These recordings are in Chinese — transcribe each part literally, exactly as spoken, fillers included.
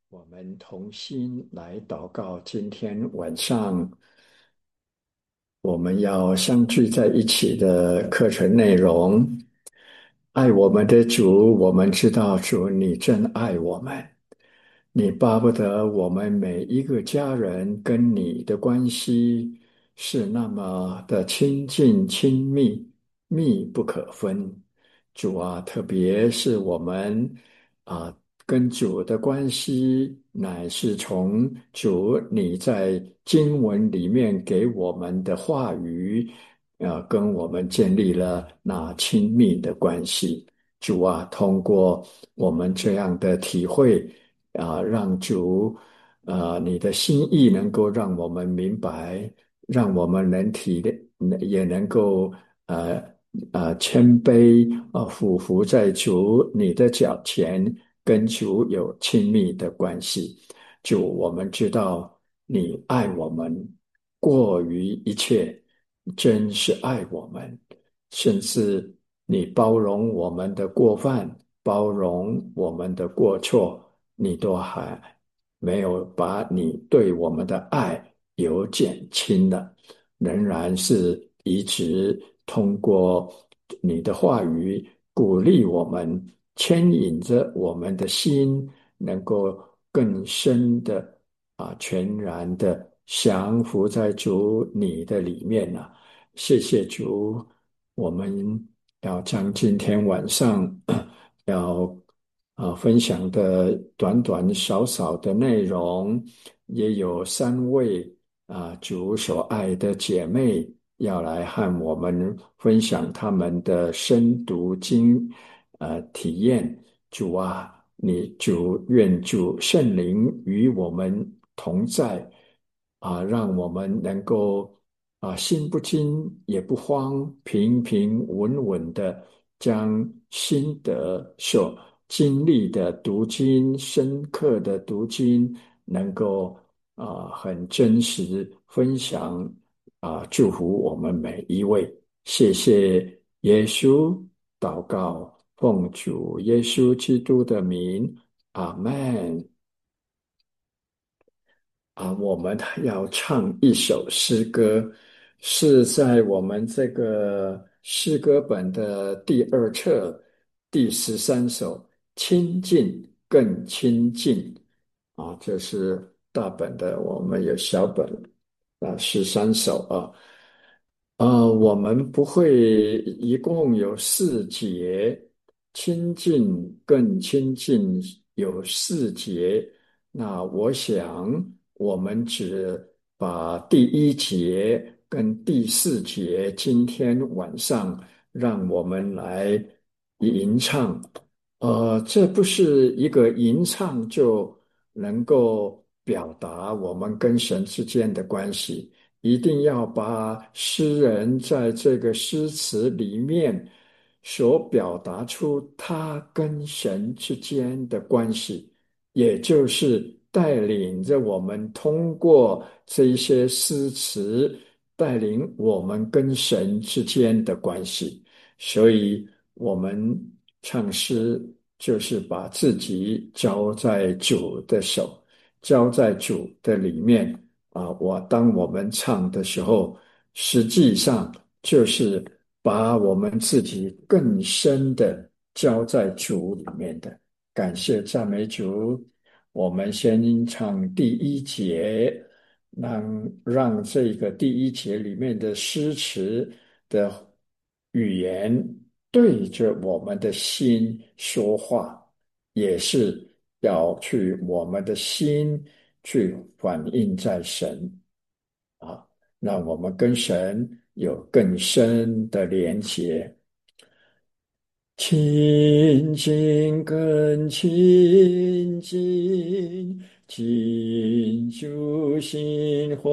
我们同心来祷告。今天晚上我们要相聚在一起的课程内容，爱我们的主，我们知道主你真爱我们，你巴不得我们每一个家人跟你的关系是那么的亲近亲密，密不可分。主啊，特别是我们啊，跟主的关系，乃是从主你在经文里面给我们的话语，呃，跟我们建立了那亲密的关系。主啊，通过我们这样的体会，啊，让主，呃，你的心意能够让我们明白，让我们能体谅，也能够呃呃谦卑啊，俯伏在主你的脚前，跟主有亲密的关系。主，我们知道你爱我们过于一切，真是爱我们，甚至你包容我们的过犯，包容我们的过错，你都还没有把你对我们的爱有减轻的，仍然是一直通过你的话语鼓励我们，牵引着我们的心，能够更深的啊，全然的降服在主你的里面啊。谢谢主，我们要将今天晚上要啊分享的短短少少的内容，也有三位啊主所爱的姐妹要来和我们分享他们的深读经呃体验。主啊，你主愿主圣灵与我们同在啊，让我们能够啊心不惊也不慌，平平稳稳的将心得所经历的读经、深刻的读经，能够啊很真实分享啊，祝福我们每一位。谢谢耶稣，祷告，奉主耶稣基督的名，阿门。啊，我们要唱一首诗歌，是在我们这个诗歌本的第二册第十三首《亲近更亲近》啊，这是大本的，我们有小本啊，十三首啊。呃，我们不会一共有四节，亲近更亲近有四节。那我想，我们只把第一节跟第四节，今天晚上让我们来吟唱。呃，这不是一个吟唱就能够表达我们跟神之间的关系。一定要把诗人在这个诗词里面所表达出他跟神之间的关系，也就是带领着我们通过这些诗词，带领我们跟神之间的关系。所以，我们唱诗就是把自己交在主的手，交在主的里面。啊，我当我们唱的时候，实际上就是把我们自己更深的交在主里面的。感谢赞美主，我们先唱第一节，让让这个第一节里面的诗词的语言对着我们的心说话，也是要去我们的心去反映在神啊，让我们跟神有更深的连结。亲近更亲近，近主心怀，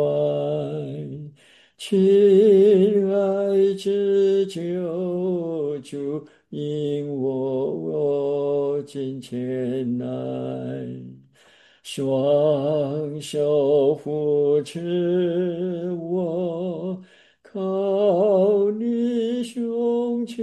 亲爱之救主，引我近前来。双手扶持我，靠你胸前，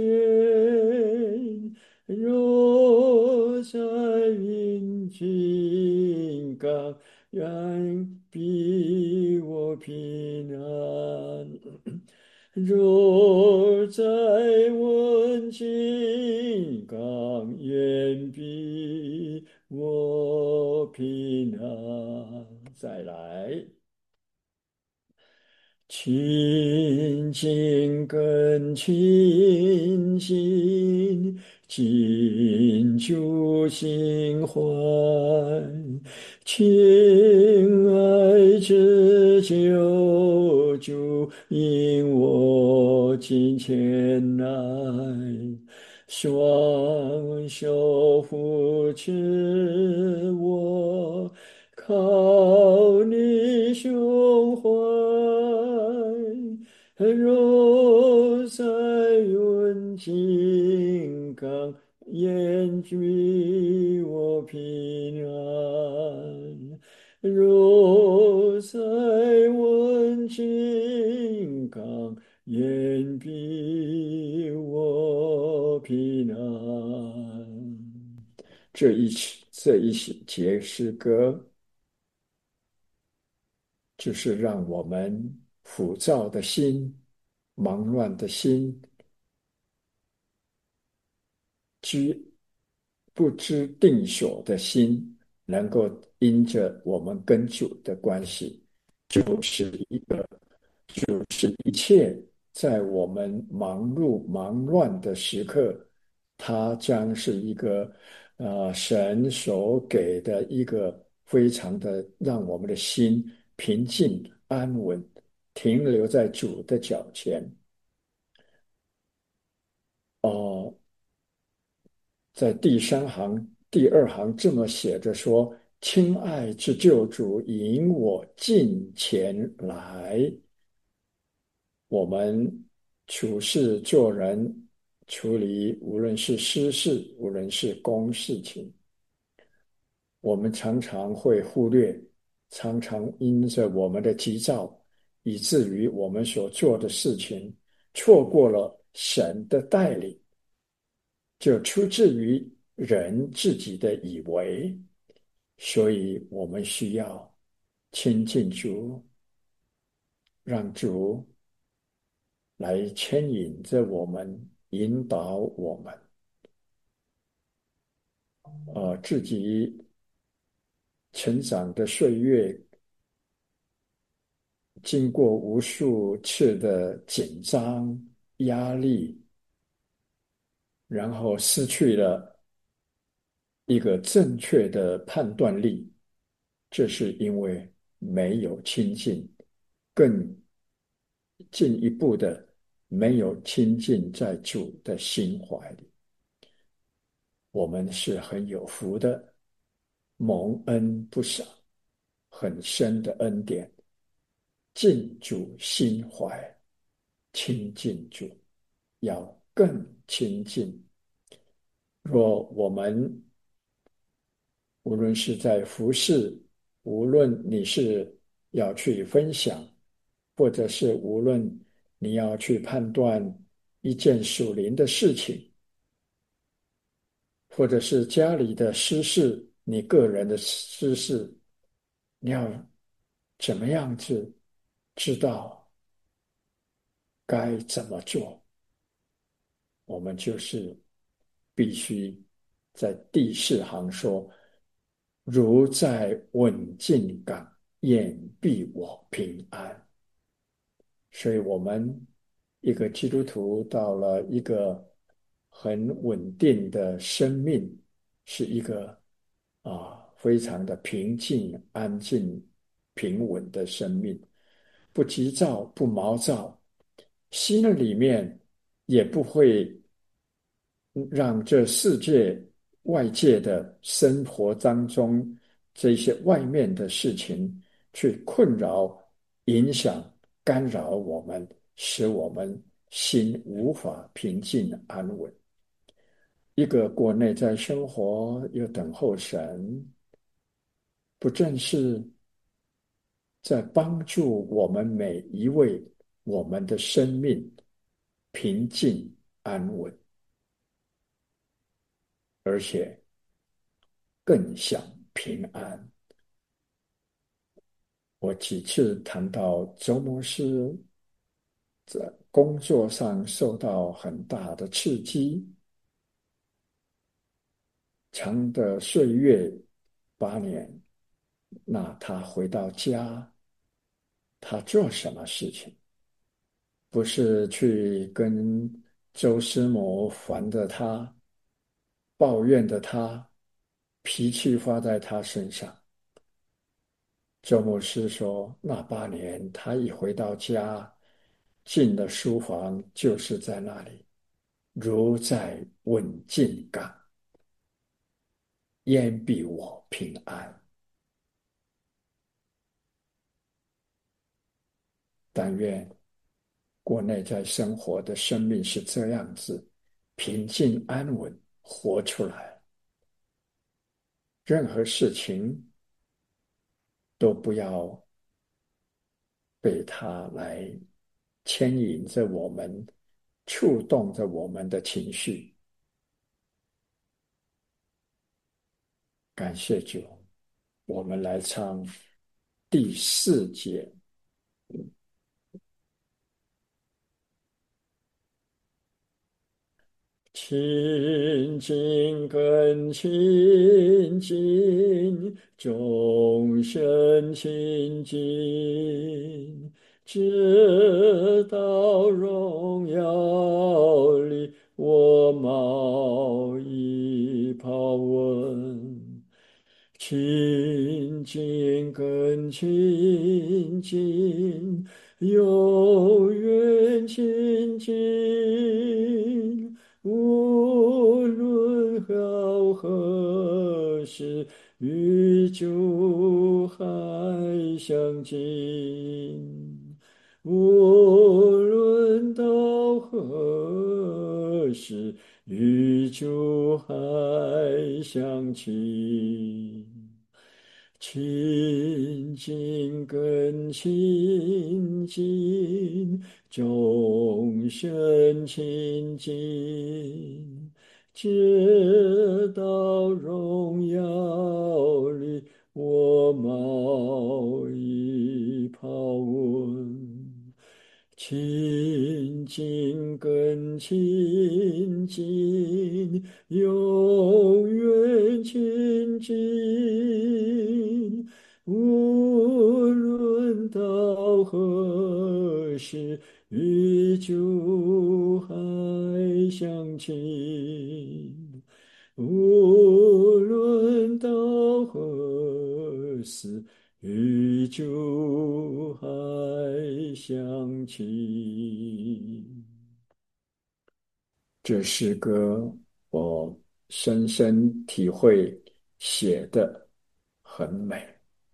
若在云尽刚，远比我平安。若在问金刚，远比我平安。再来。亲近更亲近，近主心怀，亲爱之救主，引我近前来，双手扶持我。靠你胸怀，若在问金刚，愿居我平安。若在问金刚，愿必我平安。这一曲这一节诗歌，就是让我们浮躁的心、忙乱的心、居不知定所的心，能够因着我们跟主的关系，就是一个，就是一切在我们忙碌忙乱的时刻，它将是一个呃神所给的一个非常的让我们的心平静安稳，停留在主的脚前。哦，在第三行第二行这么写着说：“亲爱之救主，引我近前来。”我们处事做人，处理无论是私事，无论是公事情，我们常常会忽略，常常因着我们的急躁，以至于我们所做的事情错过了神的带领，就出自于人自己的以为。所以我们需要亲近主，让主来牵引着我们，引导我们。呃，自己成长的岁月，经过无数次的紧张、压力，然后失去了一个正确的判断力，这是因为没有亲近，更进一步的没有亲近在主的心怀里。我们是很有福的，蒙恩不少，很深的恩典，进主心怀，亲近主，要更亲近。若我们无论是在服侍，无论你是要去分享，或者是无论你要去判断一件属灵的事情，或者是家里的私事，你个人的私事，你要怎么样子知道该怎么做？我们就是必须在第四行说：“如在稳静港，眼必我平安。”所以，我们一个基督徒到了一个很稳定的生命，是一个啊非常的平静、安静、平稳的生命，不急躁、不毛躁，心里面也不会让这世界外界的生活当中这些外面的事情去困扰、影响、干扰我们，使我们心无法平静安稳。一个过内在生活又等候神，不正是在帮助我们每一位我们的生命平静安稳，而且更享平安。 我几次谈到周牧师在工作上受到很大的刺激，长的岁月八年，那他回到家，他做什么事情？不是去跟周师母烦着他、抱怨着他、脾气发在他身上。周牧师说，那八年他一回到家，进了书房，就是在那里，如在问津港，焉必我平安。但愿国内在生活的生命是这样子，平静安稳，活出来。任何事情都不要被它来牵引着我们，触动着我们的情绪。感谢主，我们来唱第四节。亲近更亲近，终身亲近，直到荣耀里，我mau已抛问。亲近更亲近，永远亲近。无论好何时，与主还相近。无论到何时，与主还相亲。亲近更亲近，终身亲近，直到荣耀里，我mau已抛问。亲近更亲近，永远亲近。无论到何时，与主还相亲。无论到何时，与主还相亲。这诗歌我深深体会，写得很美。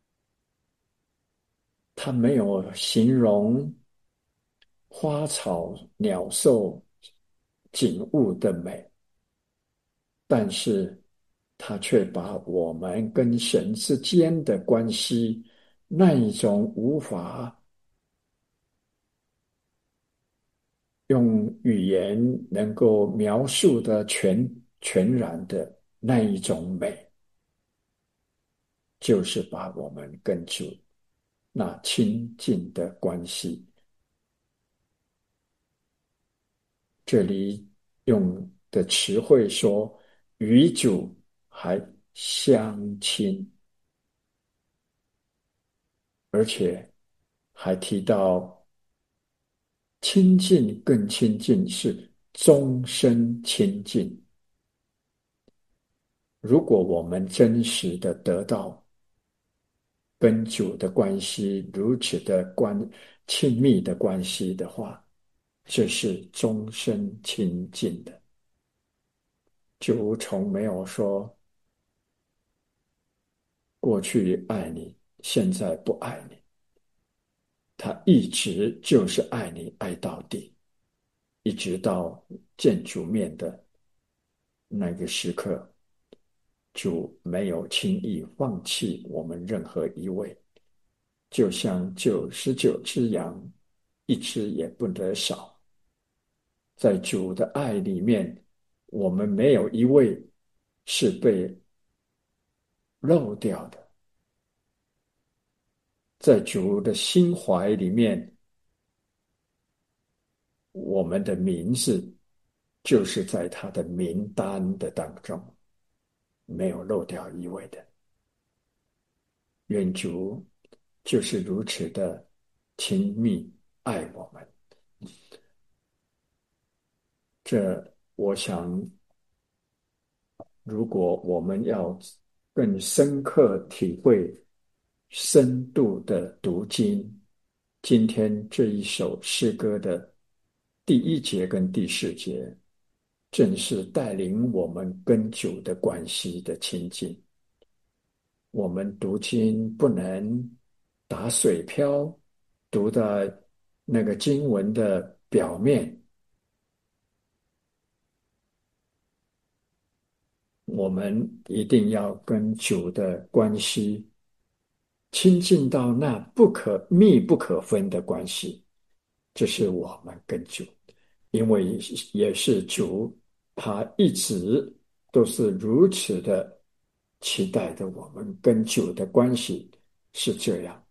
它没有形容花草、鸟兽、景物的美，但是它却把我们跟神之间的关系，那一种无法用语言能够描述的全全然的那一种美，就是把我们跟主那亲近的关系。这里用的词汇说与主还相亲，而且还提到亲近更亲近是终身亲近。如果我们真实的得到跟主的关系如此的关亲密的关系的话，这是终身亲近的。主从没有说过去爱你，现在不爱你，他一直就是爱你爱到底，一直到见主面的那个时刻，主没有轻易放弃我们任何一位，就像九十九只羊，一只也不得少。在主的爱里面，我们没有一位是被漏掉的。 在主的心怀里面，我们的名字就是在他的名单的当中，没有漏掉一位的。愿主就是如此的亲密爱我们。这，我想，如果我们要更深刻体会、深度的读经，今天这一首诗歌的第一节跟第四节，正是带领我们跟主的关系的亲近。我们读经不能打水漂，读的那个经文的表面，我们一定要跟主的关系亲近到那不可密不可分的关系。这是我们跟主，因为也是主，他一直都是如此的期待的，我们跟主的关系是这样。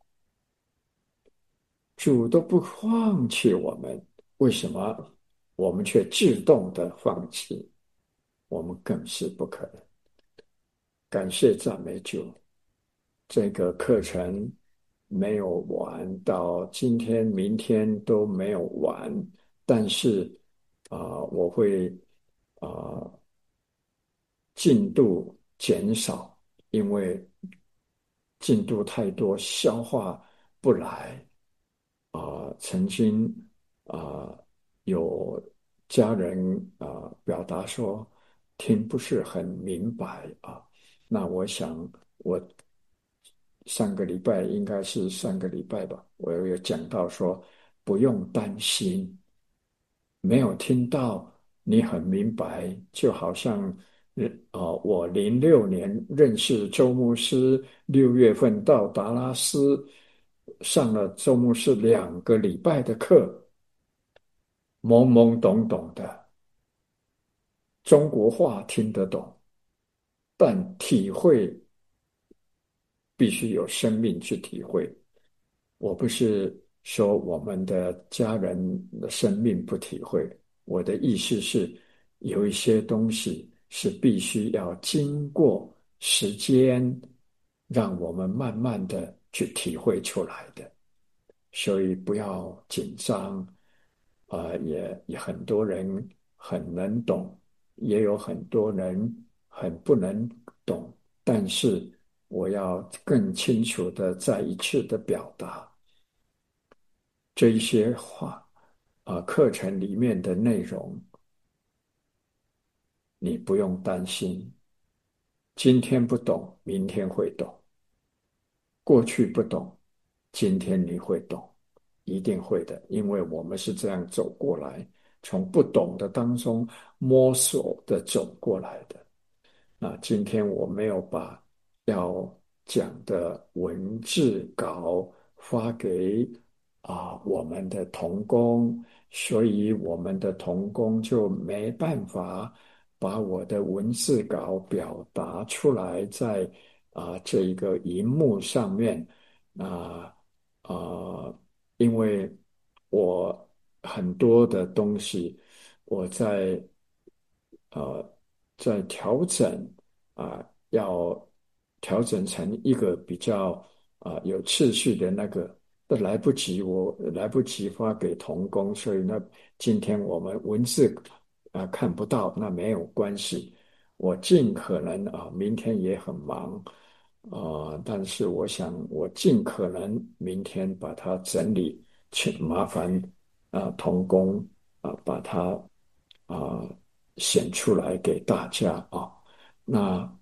主都不放弃我们，为什么我们却自动的放弃？我们更是不可能。感谢赞美主，这个课程没有完，到今天、明天都没有完。但是啊、呃我会啊、呃进度减少，因为进度太多，消化不来。啊、曾经啊、有家人啊、表达说听不是很明白啊。那我想我上个礼拜应该是上个礼拜吧，我有讲到说不用担心，没有听到你很明白，就好像呃，呃我零六年认识周牧师，六月份到达拉斯上了周牧师两个礼拜的课，懵懵懂懂的，中国话听得懂，但体会必须有生命去体会。我不是说我们的家人的生命不体会，我的意思是有一些东西是必须要经过时间，让我们慢慢的去体会出来的。所以不要紧张，啊、呃也也很多人很能懂，也有很多人很不能懂，但是我要更清楚的再一次的表达这一些话，啊、呃课程里面的内容，你不用担心，今天不懂，明天会懂。过去不懂，今天你会懂，一定会的，因为我们是这样走过来，从不懂的当中摸索的走过来的。那今天我没有把要讲的文字稿发给啊、我们的同工，所以我们的同工就没办法把我的文字稿表达出来在啊、这一个荧幕上面。啊啊、因为我很多的东西我在呃在调整啊、要调整成一个比较啊、有次序的那个，都来不及，我来不及发给童工，所以那今天我们文字啊、看不到，那没有关系，我尽可能啊、明天也很忙啊、但是我想我尽可能明天把它整理，请麻烦啊、童工啊、把它啊、显出来给大家啊。那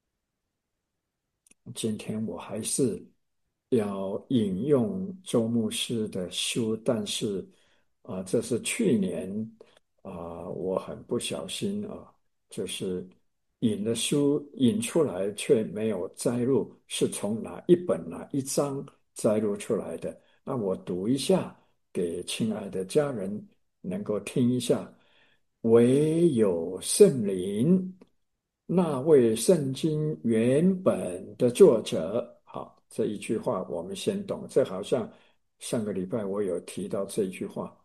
今天我还是要引用周牧师的书，但是啊、这是去年啊、我很不小心啊，就是引的书引出来，却没有摘录是从哪一本哪一章摘录出来的。那我读一下，给亲爱的家人能够听一下。唯有圣灵，那位圣经原本的作者，好， 这一句话我们先懂。这好像上个礼拜我有提到这一句话。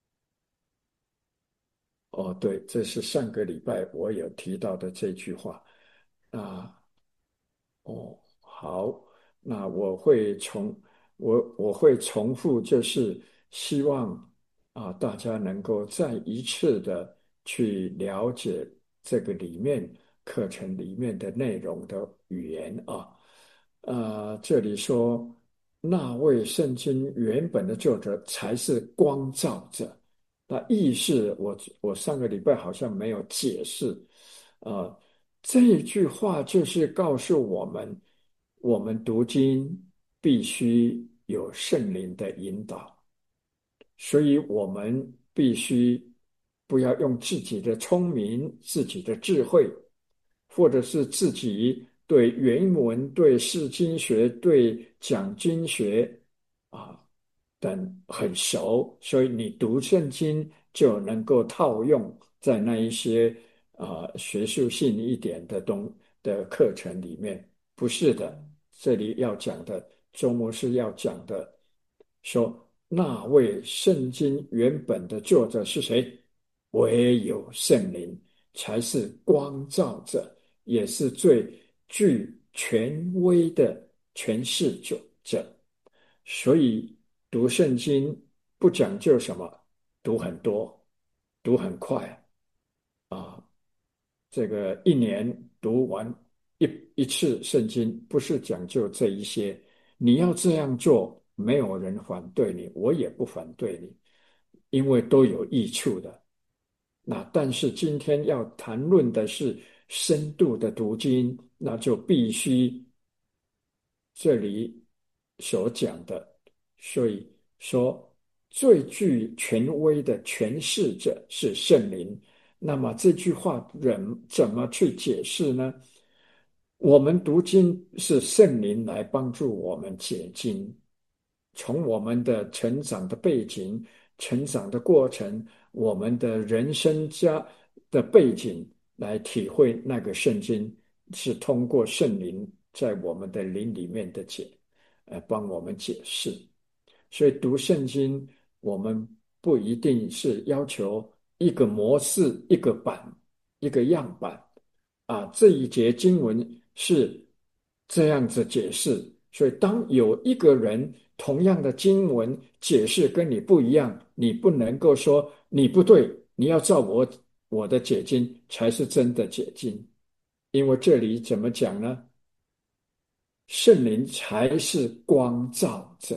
哦，对，这是上个礼拜我有提到的这句话。啊，哦，好，那我会重我我会重复，就是希望啊大家能够再一次的去了解这个里面课程里面的内容的语言啊。呃，这里说那位圣经原本的作者才是光照者。那意思我我上个礼拜好像没有解释。啊。这一句话就是告诉我们，我们读经必须有圣灵的引导，所以我们必须不要用自己的聪明、自己的智慧，或者是自己对原文、对释经学、对讲经学啊等很熟，所以你读圣经就能够套用在那一些啊学术性一点的东的课程里面。不是的，这里要讲的，周牧师要讲的。说那位圣经原本的作者是谁？唯有圣灵才是光照者，也是最具权威的诠释者。所以读圣经不讲究什么，读很多，读很快啊。这个一年读完一一次圣经，不是讲究这一些。你要这样做，没有人反对你，我也不反对你，因为都有益处的。那但是今天要谈论的是深度的读经，那就必须这里所讲的。所以说，最具权威的诠释者是圣灵。那么这句话人怎么去解释呢？我们读经是圣灵来帮助我们解经，从我们的成长的背景、成长的过程、我们的人生家的背景来体会那个圣经，是通过圣灵在我们的灵里面的解，呃，帮我们解释。所以读圣经，我们不一定是要求一个模式、一个版、一个样板啊。这一节经文是这样子解释，所以当有一个人同样的经文解释跟你不一样，你不能够说你不对，你要照我我的解经才是真的解经，因为这里怎么讲呢？圣灵才是光照者。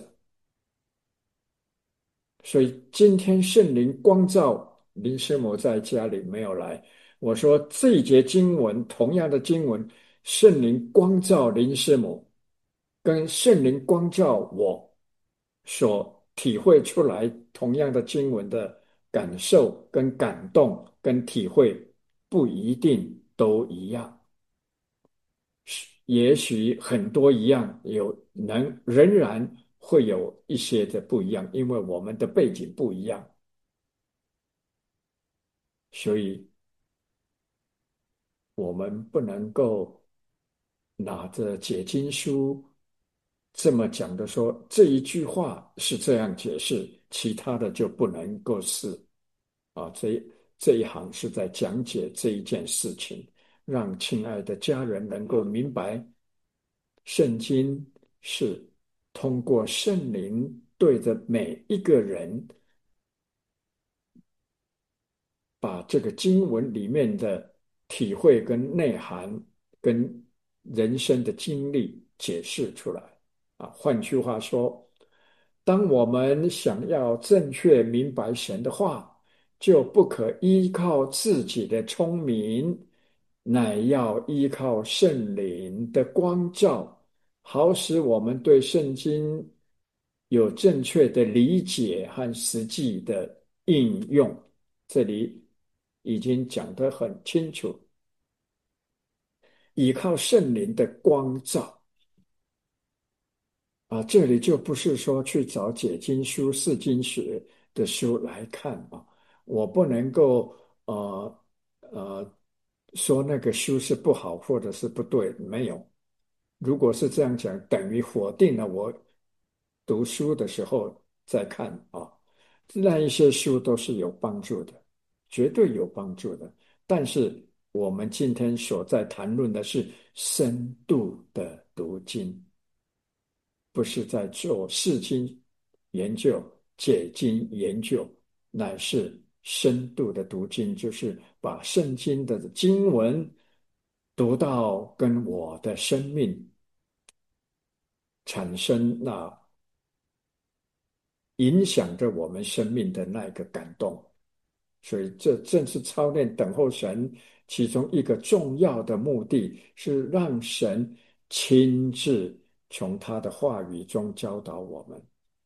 所以今天圣灵光照林师母在家里没有来，我说这一节经文，同样的经文，圣灵光照林师母，跟圣灵光照我所体会出来同样的经文的感受、跟感动、跟体会，不一定都一样。也许很多一样，有能仍然会有一些的不一样，因为我们的背景不一样。所以我们不能够拿着解经书这么讲的说这一句话是这样解释，其他的就不能够是啊。这这一行是在讲解这一件事情，让亲爱的家人能够明白，圣经是通过圣灵对着每一个人把这个经文里面的体会跟内涵跟人生的经历解释出来啊。换句话说，当我们想要正确明白神的话，就不可依靠自己的聪明，乃要依靠圣灵的光照，好使我们对圣经有正确的理解和实际的应用。这里已经讲得很清楚，依靠圣灵的光照啊。这里就不是说去找解经书、释经学的书来看啊。我不能够呃呃说那个书是不好或者是不对，没有。 如果是这样讲，等于否定了我读书的时候再看啊，那一些书都是有帮助的，绝对有帮助的。但是我们今天所在谈论的是深度的读经，不是在做释经研究、解经研究，乃是深度的读经，就是把圣经的经文读到跟我的生命产生那影响着我们生命的那个感动。所以这正是操练等候神其中一个重要的目的，是让神亲自从他的话语中教导我们。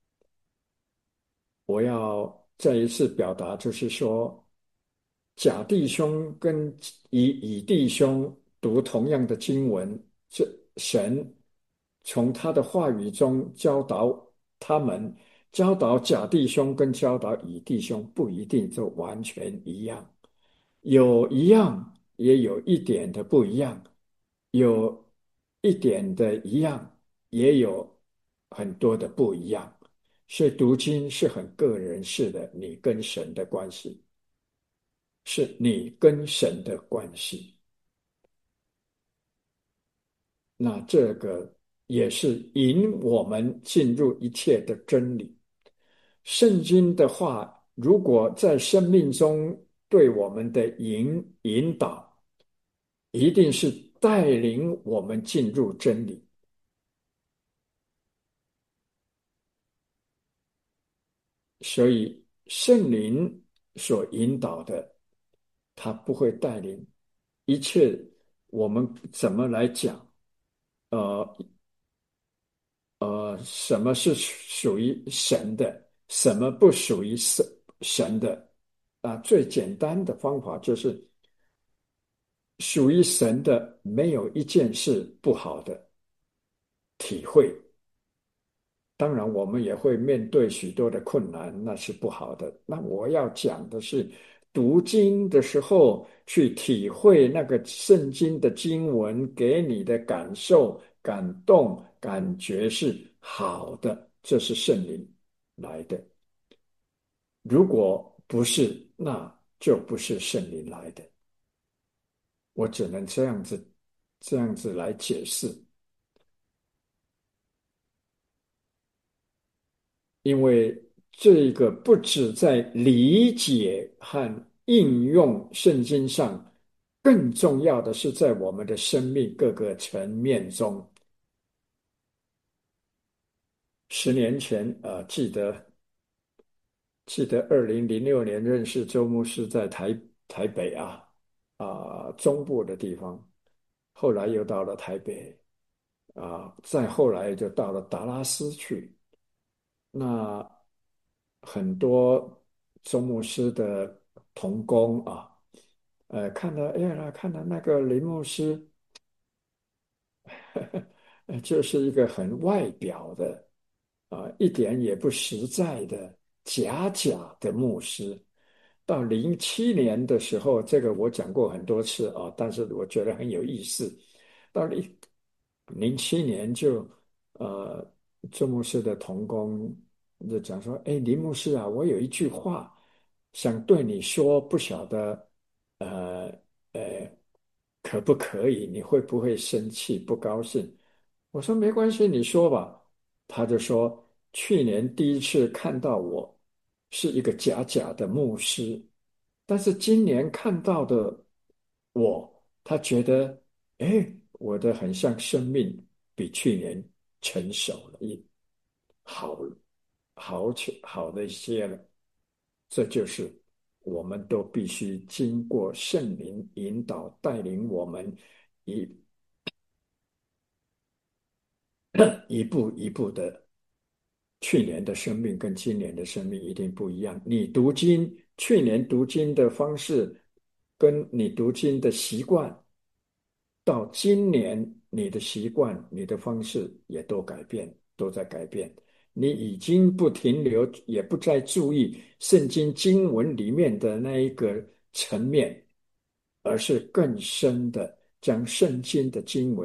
我要再一次表达，就是说，甲弟兄跟乙乙弟兄读同样的经文，这神从他的话语中教导他们，教导甲弟兄跟教导乙弟兄不一定就完全一样，有一样，也有一点的不一样，有一点的一样，也有很多的不一样。所以读经是很个人式的，你跟神的关系，是你跟神的关系。那这个也是引我们进入一切的真理。圣经的话，如果在生命中对我们的引引导，一定是带领我们进入真理。所以圣灵所引导的，他不会带领一切。我们怎么来讲？呃呃，什么是属于神的，什么不属于神神的？啊，最简单的方法就是属于神的，没有一件事不好的体会。当然，我们也会面对许多的困难，那是不好的。那我要讲的是，读经的时候去体会那个圣经的经文给你的感受、感动、感觉是好的，这是圣灵来的。如果不是，那就不是圣灵来的。我只能这样子，这样子来解释。因为这个不止在理解和应用圣经上，更重要的是在我们的生命各个层面中。十年前，呃，记得记得二零零六年认识周牧师，在台台北啊啊、中部的地方，后来又到了台北啊、再后来就到了达拉斯去。那很多周牧师的同工啊，呃，看到哎呀，看到那个林牧师，呃就是一个很外表的啊，一点也不实在的假假的牧师。到零七年的时候，这个我讲过很多次啊，但是我觉得很有意思。到零零七年就呃，周牧师的同工就讲说：“哎，林牧师啊，我有一句话想对你说，不晓得呃呃可不可以？你会不会生气、不高兴？”我说：“没关系，你说吧。”他就说：“去年第一次看到我是一个假假的牧师，但是今年看到的我，他觉得，哎，我的很像生命比去年成熟了一好好起好的一些了。这就是我们都必须经过圣灵引导带领我们一一步一步的。去年的生命跟今年的生命一定不一样。你读经，去年读经的方式，跟你读经的习惯，到今年你的习惯、你的方式也都改变，都在改变。你已经不停留，也不再注意圣经经文里面的那一个层面，而是更深的将圣经的经文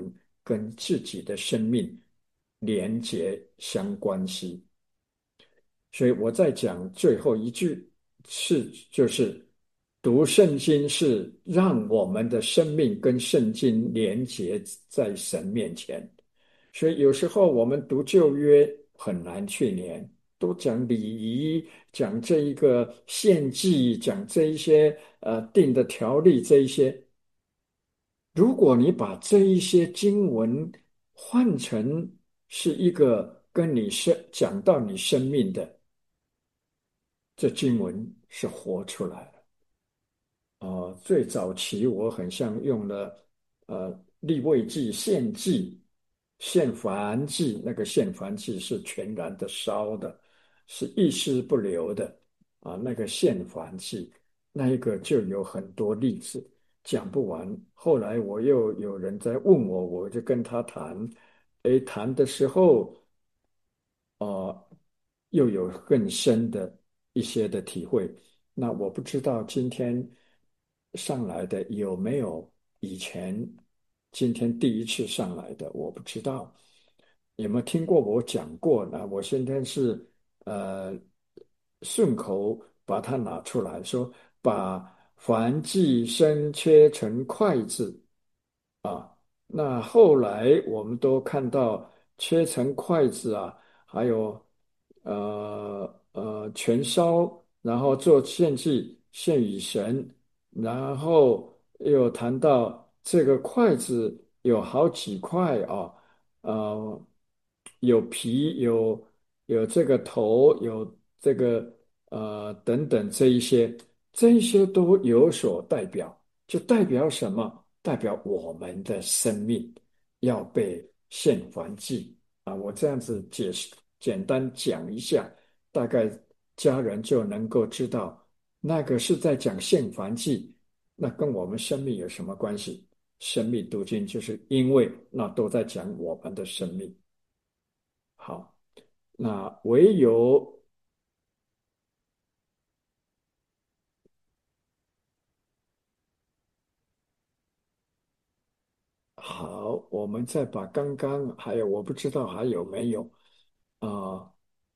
跟自己的生命连结相关系。所以我在讲最后一句是，就是读圣经是让我们的生命跟圣经连结在神面前。所以有时候我们读旧约很难去连，都讲礼仪，讲这一个献祭，讲这一些呃定的条例这一些。如果你把这一些经文换成是一个跟你生讲到你生命的，这经文是活出来的。呃，最早期我很像用了呃利未记献祭、献燔祭，那个献燔祭是全然的烧的，是一丝不留的啊。那个献燔祭，那一个就有很多例子，讲不完。后来我又有人在问我，我就跟他谈，诶，谈的时候。呃，又有更深的一些的体会。那我不知道今天上来的有没有以前今天第一次上来的，我不知道有没有听过我讲过呢？我现在是呃顺口把它拿出来说，把燔祭生切成筷子啊。那后来我们都看到切成筷子啊。还有呃呃全烧，然后做献祭献与神，然后又谈到这个筷子有好几块啊，呃有皮有有这个头有这个呃等等这一些，这一些都有所代表，就代表什么？代表我们的生命要被献还祭。啊，我这样子解释，简单讲一下，大概家人就能够知道，那个是在讲献燔祭，那跟我们生命有什么关系？生命读经就是因为那都在讲我们的生命。好，那唯有好，我们再把刚刚还有我不知道还有没有啊。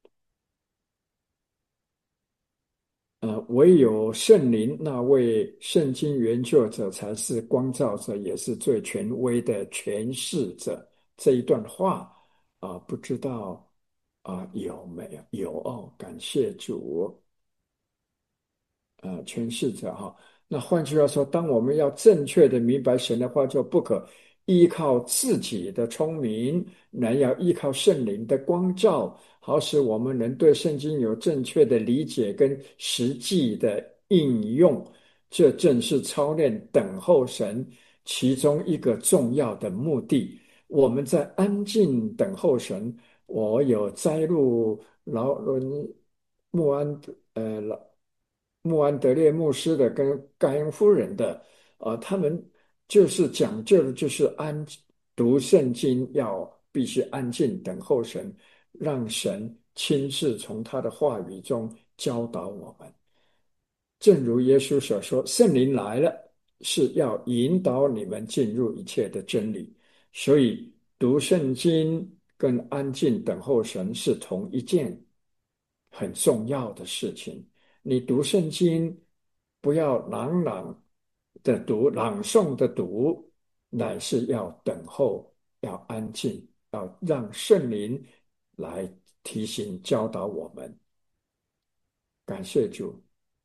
呃，唯有圣灵那位圣经原作者才是光照者，也是最权威的诠释者。这一段话啊，不知道啊有没有？有哦，感谢主。呃诠释者哈。那换句话说，当我们要正确的明白神的话，就不可依靠自己的聪明，乃要依靠圣灵的光照，好使我们能对圣经有正确的理解跟实际的应用。这正是操练等候神其中一个重要的目的。我们在安静等候神。我有摘录劳伦穆安呃劳穆安德烈牧师的跟盖恩夫人的，啊，他们就是讲究的就是安读圣经要必须安静等候神，让神亲自从他的话语中教导我们。正如耶稣所说，圣灵来了是要引导你们进入一切的真理。所以读圣经跟安静等候神是同一件很重要的事情。你读圣经不要朗朗的读，朗诵的读，乃是要等候，要安静，要让圣灵来提醒教导我们。感谢主。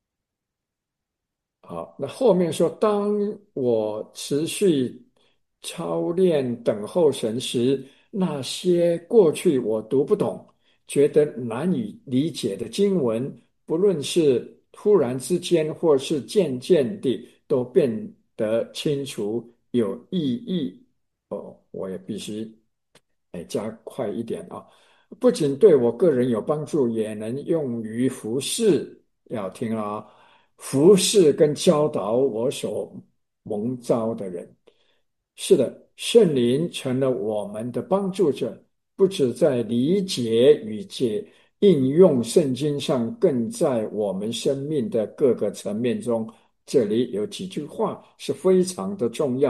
好，那后面说，当我持续操练等候神时，那些过去我读不懂、觉得难以理解的经文，不论是突然之间或是渐渐地，都变得清楚有意义。哦，我也必须哎加快一点啊！不仅对我个人有帮助，也能用于服侍。要听啊！服侍跟教导我所蒙召的人。是的，圣灵成了我们的帮助者，不止在理解与解应用圣经上，更在我们生命的各个层面中。这里有几句话是非常的重要。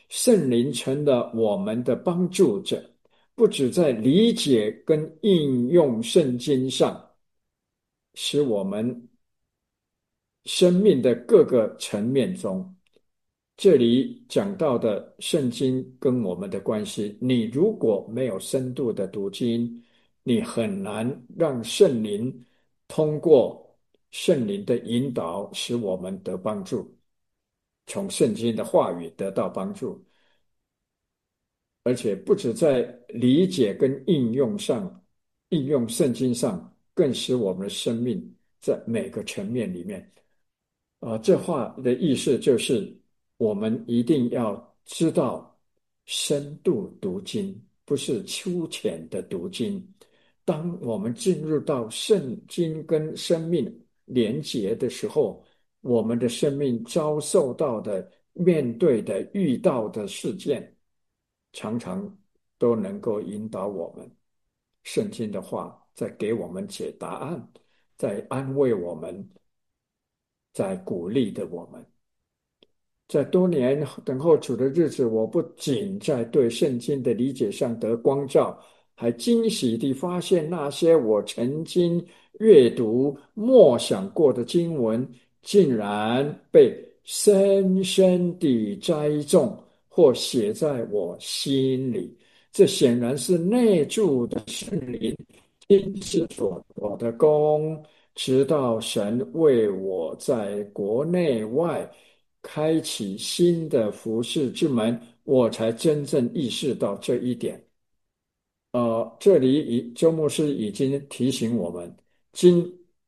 圣灵成了我们的帮助者，不只在理解跟应用圣经上，使我们生命的各个层面中，这里讲到的圣经跟我们的关系，你如果没有深度的读经，你很难让圣灵通过圣灵的引导，使我们得帮助，从圣经的话语得到帮助。而且不止在理解跟应用上，应用圣经上，更使我们的生命在每个层面里面。啊、这话的意思就是，我们一定要知道深度读经，不是粗浅的读经。当我们进入到圣经跟生命连结的时候，我们的生命遭受到的、面对的、遇到的事件，常常都能够引导我们。圣经的话在给我们解答案，在安慰我们，在鼓励的我们。在多年等候主的日子，我不仅在对圣经的理解上得光照，还惊喜地发现那些我曾经阅读、默想过的经文，竟然被深深地栽种或写在我心里。这显然是内住的圣灵亲自所做的功，直到神为我在国内外开启新的服饰之门，我才真正意识到这一点。呃，这里已周牧师已经提醒我们，今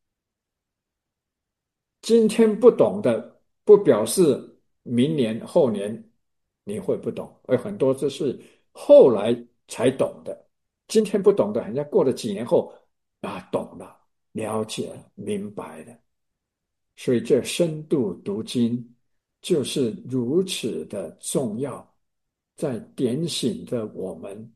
今天不懂的，不表示明年后年你会不懂，而很多都是后来才懂的。今天不懂的，好像过了几年后啊，懂了、了解了、明白了。所以这深度读经就是如此的重要，在点醒着我们。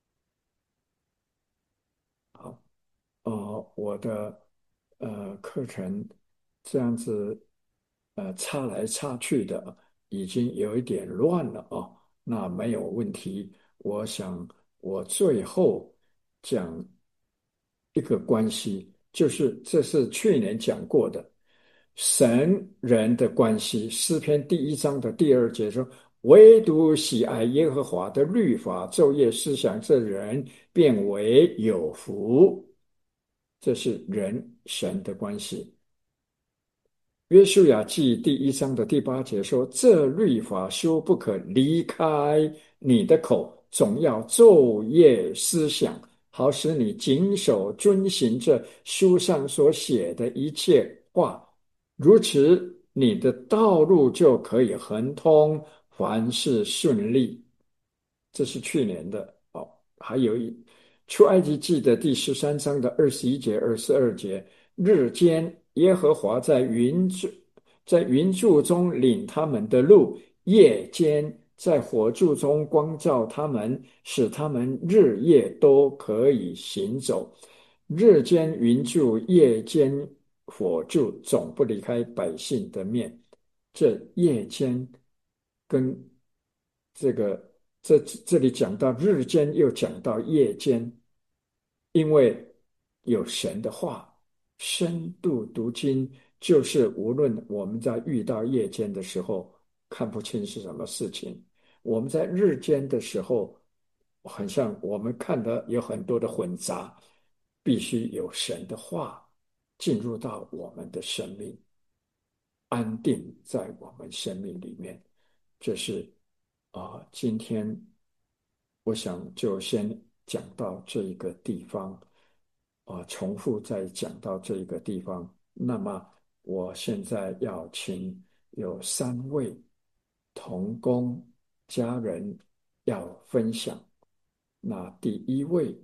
好，呃，我的呃课程这样子呃插来插去的，已经有一点乱了哦。那没有问题，我想我最后讲一个关系，就是这是去年讲过的神人的关系。诗篇第一章的第二节说：唯独喜爱耶和华的律法，昼夜思想，这人变为有福。这是人神的关系。约书亚记第一章的第八节说：这律法休不可离开你的口，总要昼夜思想，好使你谨守遵行这书上所写的一切话。如此，你的道路就可以亨通，凡事顺利。这是去年的哦。还有一出埃及记的第十三章的二十一节、二十二节，日间耶和华在云柱在云柱中领他们的路，夜间在火柱中光照他们，使他们日夜都可以行走。日间云柱，夜间火柱，总不离开百姓的面。这夜间跟这个这这里讲到日间，又讲到夜间，因为有神的话，深度读经，就是无论我们在遇到夜间的时候看不清是什么事情，我们在日间的时候，很像我们看的有很多的混杂，必须有神的话进入到我们的生命，安定在我们生命里面。这是啊、呃今天我想就先讲到这一个地方，啊、呃重复再讲到这一个地方。那么我现在要请有三位同工家人要分享。那第一位，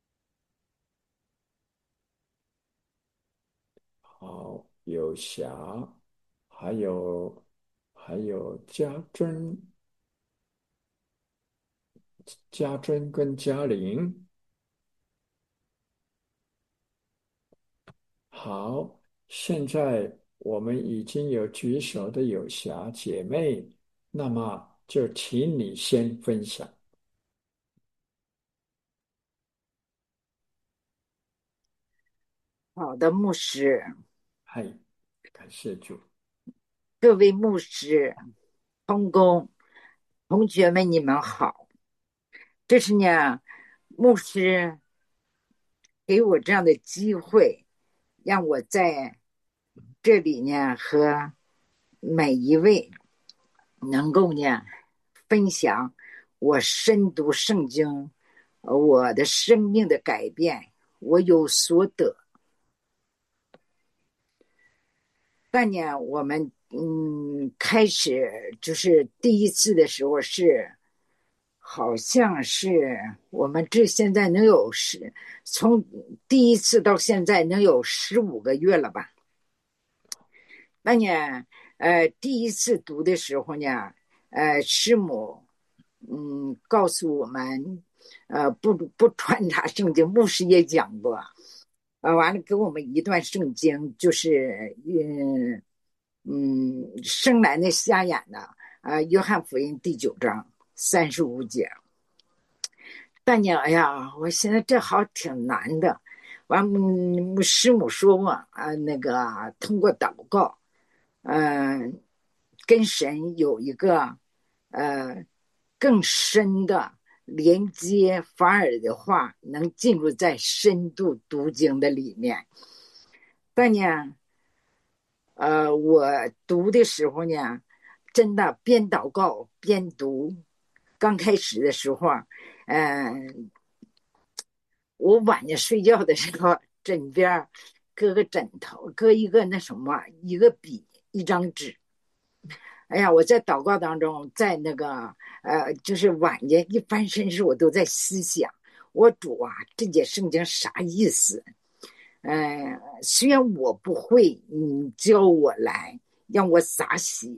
好，有霞，还有还有家珍、家珍跟嘉玲。好，现在我们已经有举手的有霞姐妹，那么就请你先分享。 好的，牧师， 嗨，感谢主。 各位牧师、同工、同学们，你们好。这是呢，牧师给我这样的机会，让我在这里呢和每一位能够呢分享我深读圣经，呃我的生命的改变，我有所得。但呢，我们嗯开始就是第一次的时候是，好像是我们这现在能有十，从第一次到现在能有十五个月了吧？那呢，呃，第一次读的时候呢，呃，师母嗯告诉我们，呃，不不穿插圣经，牧师也讲过，呃，完了给我们一段圣经，就是嗯。嗯，生来那瞎眼的啊，呃约翰福音第九章三十五节。但呢，哎呀，我现在这好挺难的。完，嗯，师母说嘛，啊，那个通过祷告，嗯、呃，跟神有一个呃更深的连接，反而的话能进入在深度读经的里面。但呢，呃，我读的时候呢，真的边祷告边读。刚开始的时候，嗯、呃，我晚上睡觉的时候，枕边搁个枕头，搁一个那什么，一个笔，一张纸。哎呀，我在祷告当中，在那个呃，就是晚间一翻身时，我都在思想，我主啊，这节圣经啥意思？嗯、呃，虽然我不会，你教我来，让我咋写。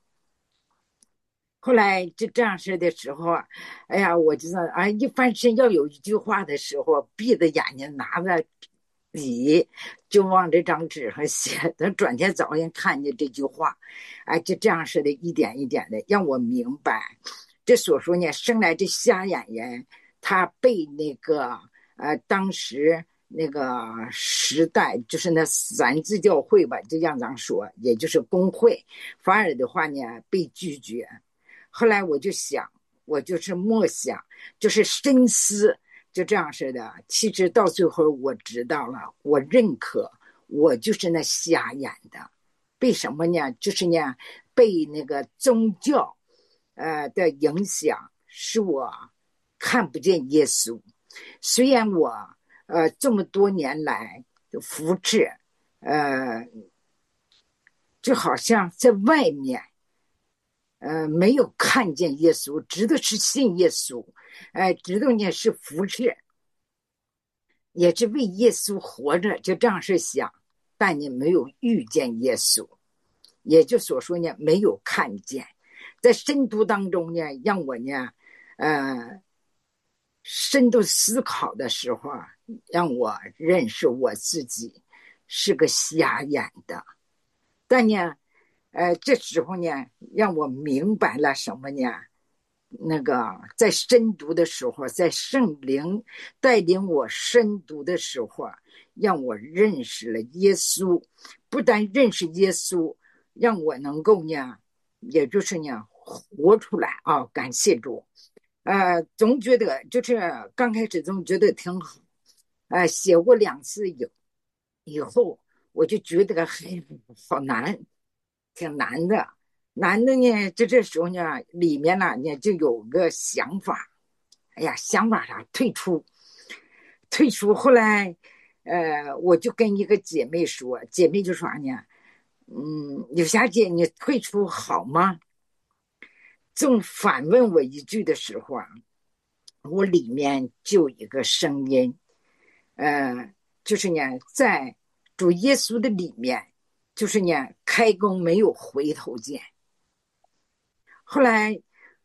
后来就这样式的时候，哎呀，我就说啊，一翻身要有一句话的时候，闭着眼睛拿着笔，就往这张纸上写。等转天早上看见这句话，哎，就这样式的，一点一点的让我明白，这所说呢，生来这瞎眼人，他被那个呃当时。那个时代就是那三自教会吧，就让咱说，也就是工会，反而的话呢被拒绝。后来我就想，我就是默想，就是深思，就这样似的。其实到最后我知道了，我认可，我就是那瞎眼的。被什么呢？就是呢，被那个宗教呃的影响，使我看不见耶稣。虽然我呃这么多年来的福祉，呃，就好像在外面呃，没有看见耶稣，知道是信耶稣，呃，知道呢是服侍，也是为耶稣活着，就这样是想，但你没有遇见耶稣，也就所说呢，没有看见，在深读当中呢，让我呢，呃，深度思考的时候啊，让我认识我自己是个瞎眼的，但呢，呃，这时候呢，让我明白了什么呢？那个在深读的时候，在圣灵带领我深读的时候，让我认识了耶稣。不但认识耶稣，让我能够呢，也就是呢，活出来啊！感谢主。呃，总觉得就是刚开始总觉得挺好，呃，写过两次以以后，我就觉得嘿，好难，挺难的。难的呢，就这时候呢，里面呢呢就有个想法，哎呀，想法啥？退出，退出。后来，呃，我就跟一个姐妹说，姐妹就说啥呢？嗯，柳霞姐，你退出好吗？正反问我一句的时候啊，我里面就有一个声音，呃，就是呢，在主耶稣的里面，就是呢，开弓没有回头箭。后来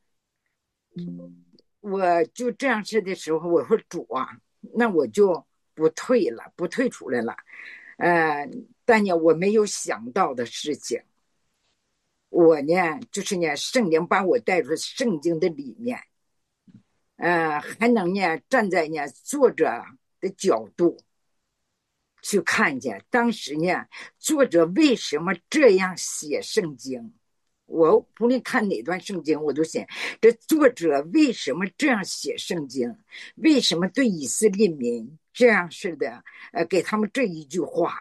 我就这样式的时候，我说主啊，那我就不退了，不退出来了。呃，但呢，我没有想到的事情， 我呢，就是呢，圣灵把我带入圣经的里面，呃，还能呢站在呢作者的角度去看见当时呢，作者为什么这样写圣经。我不论看哪段圣经，我都想这作者为什么这样写圣经，为什么对以色列民这样似的，呃，给他们这一句话，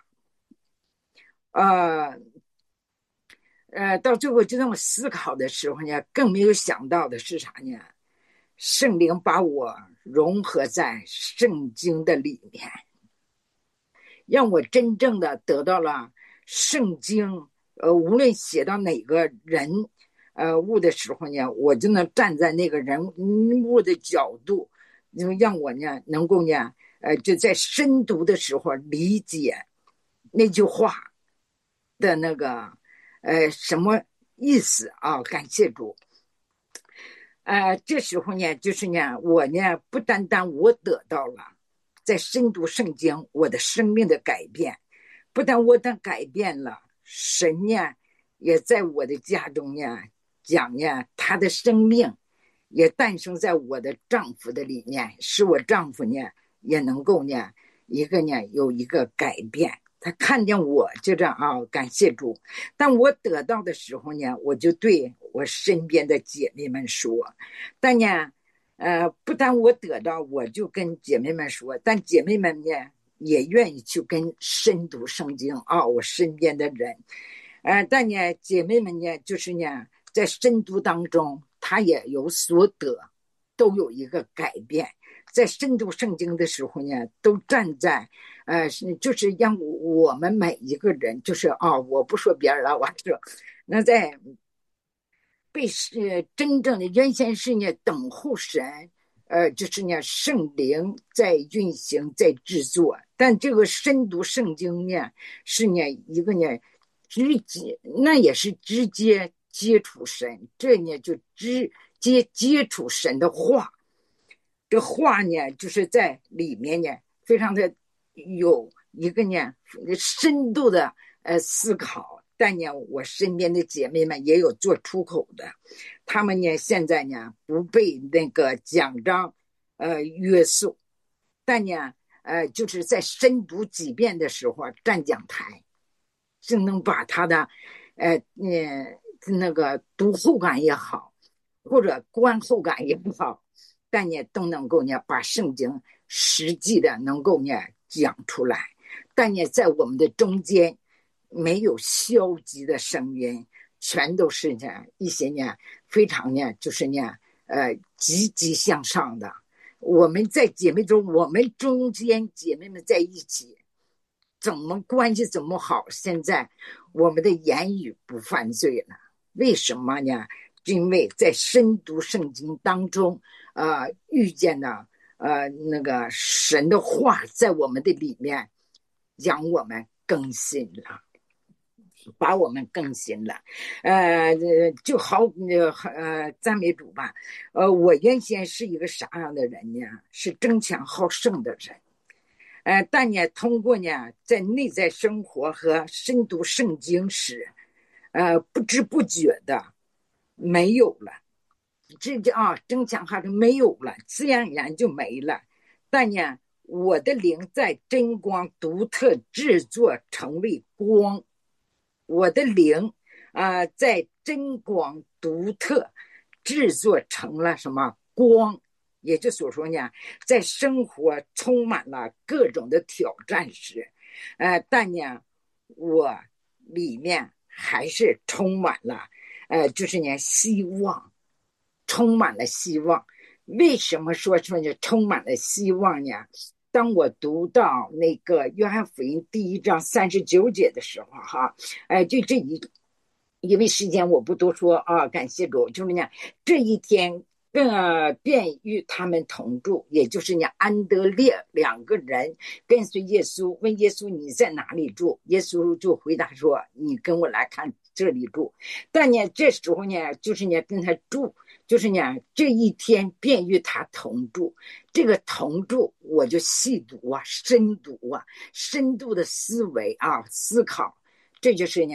呃呃，到最后就这么思考的时候呢，更没有想到的是啥呢？圣灵把我融合在圣经的里面，让我真正的得到了圣经。呃，无论写到哪个人呃物的时候呢，我就能站在那个人物的角度，就让我呢能够呢呃就在深读的时候理解那句话的那个呃什么意思啊。感谢主。呃，这时候呢，就是呢，我呢不单单我得到了在深读圣经我的生命的改变，不但我的改变了，神呢也在我的家中呢讲呢，他的生命也诞生在我的丈夫的里面，使我丈夫呢也能够呢一个呢有一个改变。他看见我就这样啊，感谢主。当我得到的时候呢，我就对我身边的姐妹们说，但呢呃，不但我得到，我就跟姐妹们说，但姐妹们呢也愿意去跟深读圣经啊，我身边的人，呃，但呢，姐妹们呢，就是呢，在深读当中，她也有所得，都有一个改变。在深读圣经的时候呢，都站在，呃，就是让我们每一个人，就是啊、哦，我不说别人了，我说，那在被是真正的原先是呢等候神，呃，就是呢圣灵在运行在制作，但这个深读圣经呢是呢一个呢直接，那也是直接接触神，这呢就直接接触神的话，这话呢就是在里面呢非常的有一个呢深度的呃思考。但呢，我身边的姐妹们也有做出口的，他们呢现在呢不被那个奖章呃约束，但呢呃就是在深读几遍的时候站讲台，就能把他的呃呃那个读后感也好，或者观后感也好，但呢都能够呢把圣经实际的能够呢讲出来。但呢在我们的中间没有消极的声音，全都是呢一些呢非常呢就是呢呃积极向上的。我们在姐妹中，我们中间姐妹们在一起，怎么关系怎么好？现在我们的言语不犯罪了，为什么呢？因为在深读圣经当中，呃，遇见了呃那个神的话在我们的里面，让我们更新了。把我们更新了，呃，就好，呃，赞美主吧。呃，我原先是一个啥样的人呢？是争强好胜的人。呃，但呢，通过呢，在内在生活和深读圣经时，呃，不知不觉的没有了，这叫啊，争强好胜没有了，自然而然就没了。但呢，我的灵在真光独特制作成为光。我的灵啊、呃，在真光独特制作成了什么光？也就所说呢，在生活充满了各种的挑战时，呃，但呢，我里面还是充满了，呃，就是呢，希望，充满了希望。为什么说说呢？充满了希望呢？当我读到那个约翰福音第一章三十九节的时候，哈，哎，就这一，因为时间我不多说啊，感谢主，就是呢，这一天，呃，便与他们同住，也就是呢，安德烈两个人跟随耶稣，问耶稣你在哪里住？耶稣就回答说，你跟我来看这里住。但呢，这时候呢，就是呢，跟他住。就是呢，这一天便与他同住，这个同住我就细读啊，深读啊，深度的思维啊，思考，这就是呢，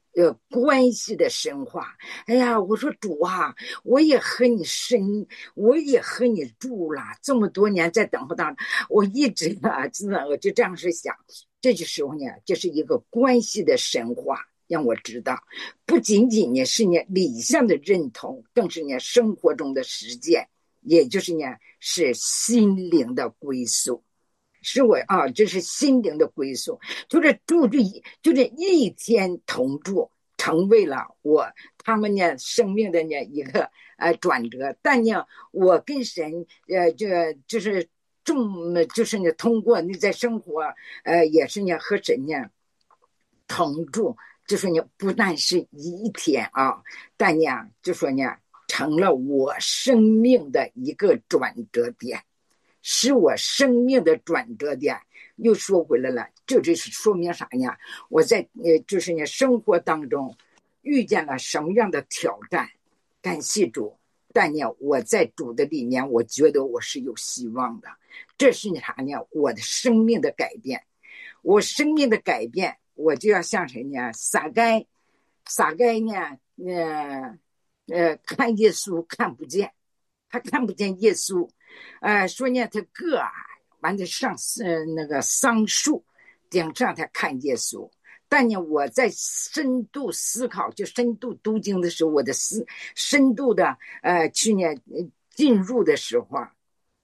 呃，关系的深化。哎呀，我说主啊，我也和你深，我也和你住了这么多年，在等候当中，我一直啊，真的我就这样是想，这就时候呢，这是一个关系的深化，让我知道，不仅仅呢是呢理性的认同，更是呢生活中的实践，也就是呢是心灵的归宿。是我啊，这是心灵的归宿，就是住这一，就是一天同住，成为了我他们呢生命的呢一个呃转折。但呢，我跟神呃，这就是众，就是呢通过你在生活呃，也是呢和神呢同住，就说呢不但是一天啊，但呢就说呢成了我生命的一个转折点。使我生命的转折点。又说回来了，这就是说明啥呢？我在呃，就是呢生活当中遇见了什么样的挑战，感谢主。但呢，我在主的里面，我觉得我是有希望的。这是啥呢？我的生命的改变，我生命的改变，我就要像谁呢？撒该，撒该呢？呃呃，看耶稣看不见，他看不见耶稣。呃，说呢，他个啊，完了上呃那个桑树顶上，他看耶稣。但呢，我在深度思考，就深度读经的时候，我的思深度的呃去年进入的时候啊，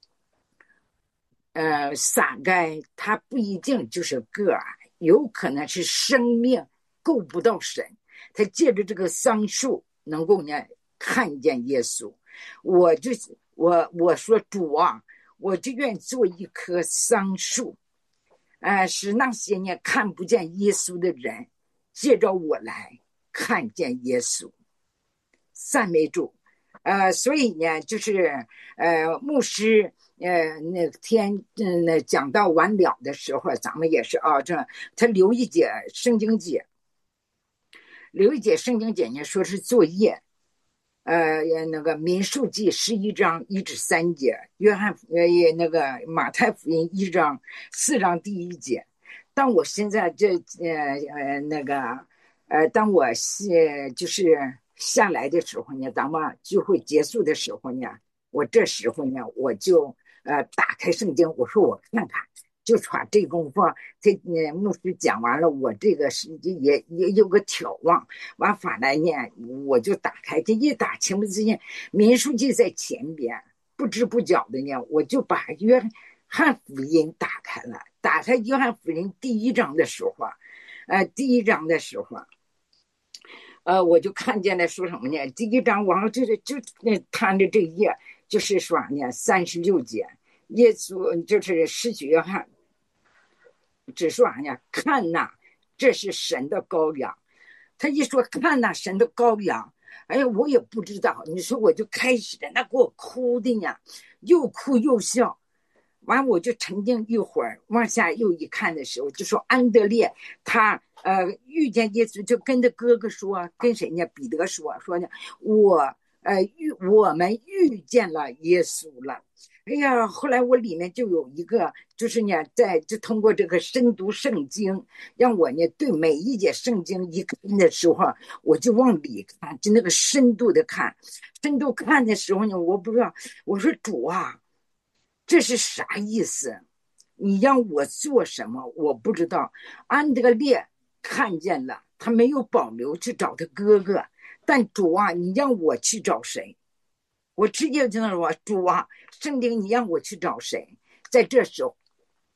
呃，撒该他不一定就是个啊，有可能是生命够不到神，他借着这个桑树能够呢看见耶稣。我就我我说主啊，我就愿做一棵桑树，呃，使那些呢看不见耶稣的人，借着我来看见耶稣。赞美主。呃，所以呢，就是呃，牧师呃那天嗯那讲到完了的时候，咱们也是啊，这他留一节圣经节，留一节圣经节呢，说是作业。呃，那个民数记十一章一至三节，约翰呃那个马太福音一章四章第一节。当我现在这呃呃那个呃，当我是就是下来的时候呢，咱们聚会结束的时候呢，我这时候呢，我就呃打开圣经，我说我看看。就差这功夫，这呃牧师讲完了，我这个是也也有个眺望，完反来呢，我就打开，这一打，情不自禁，民数记在前边，不知不觉的呢，我就把约翰福音打开了，打开约翰福音第一章的时候，呃，第一章的时候，呃，我就看见了说什么呢？第一章完了就是就那摊着这一页，就是说呢，三十六节，耶稣就是施洗约翰。只说啥呢？看呐，这是神的羔羊。他一说看呐，神的羔羊，哎呀，我也不知道。你说我就开始了，那给我哭的呢，又哭又笑。完，我就沉静一会儿，往下又一看的时候，就说安德烈他呃遇见耶稣，就跟着哥哥说，跟谁呢？彼得说说呢，我呃遇我们遇见了耶稣了。哎呀，后来我里面就有一个，就是呢，在就通过这个深读圣经，让我呢对每一节圣经一看的时候，我就往里看，就那个深度的看，深度看的时候呢，我不知道，我说主啊，这是啥意思？你让我做什么？我不知道。安德烈看见了，他没有保留去找他哥哥，但主啊，你让我去找谁？我直接就那说，主啊，圣灵，你让我去找谁？在这时候，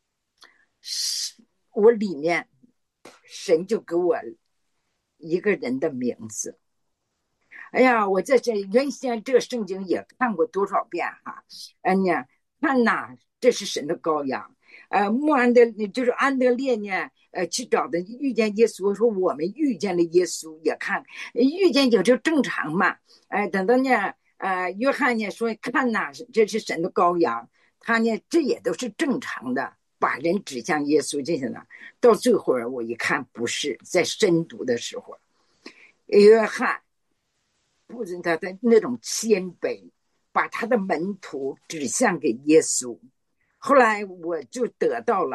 我里面神就给我一个人的名字。哎呀，我在这原先这个圣经也看过多少遍哈、啊？哎呀，看呐，这是神的羔羊。呃，穆安德就是安德烈呢，呃，去找的遇见耶稣，说我们遇见了耶稣，也看遇见也就正常嘛。哎、呃，等到呢。呃，约翰呢说看呐，这是神的羔羊，他呢这也都是正常的，把人指向耶稣这些呢。到最后我一看不是，在深读的时候，约翰不是他的那种谦卑，把他的门徒指向给耶稣。后来我就得到了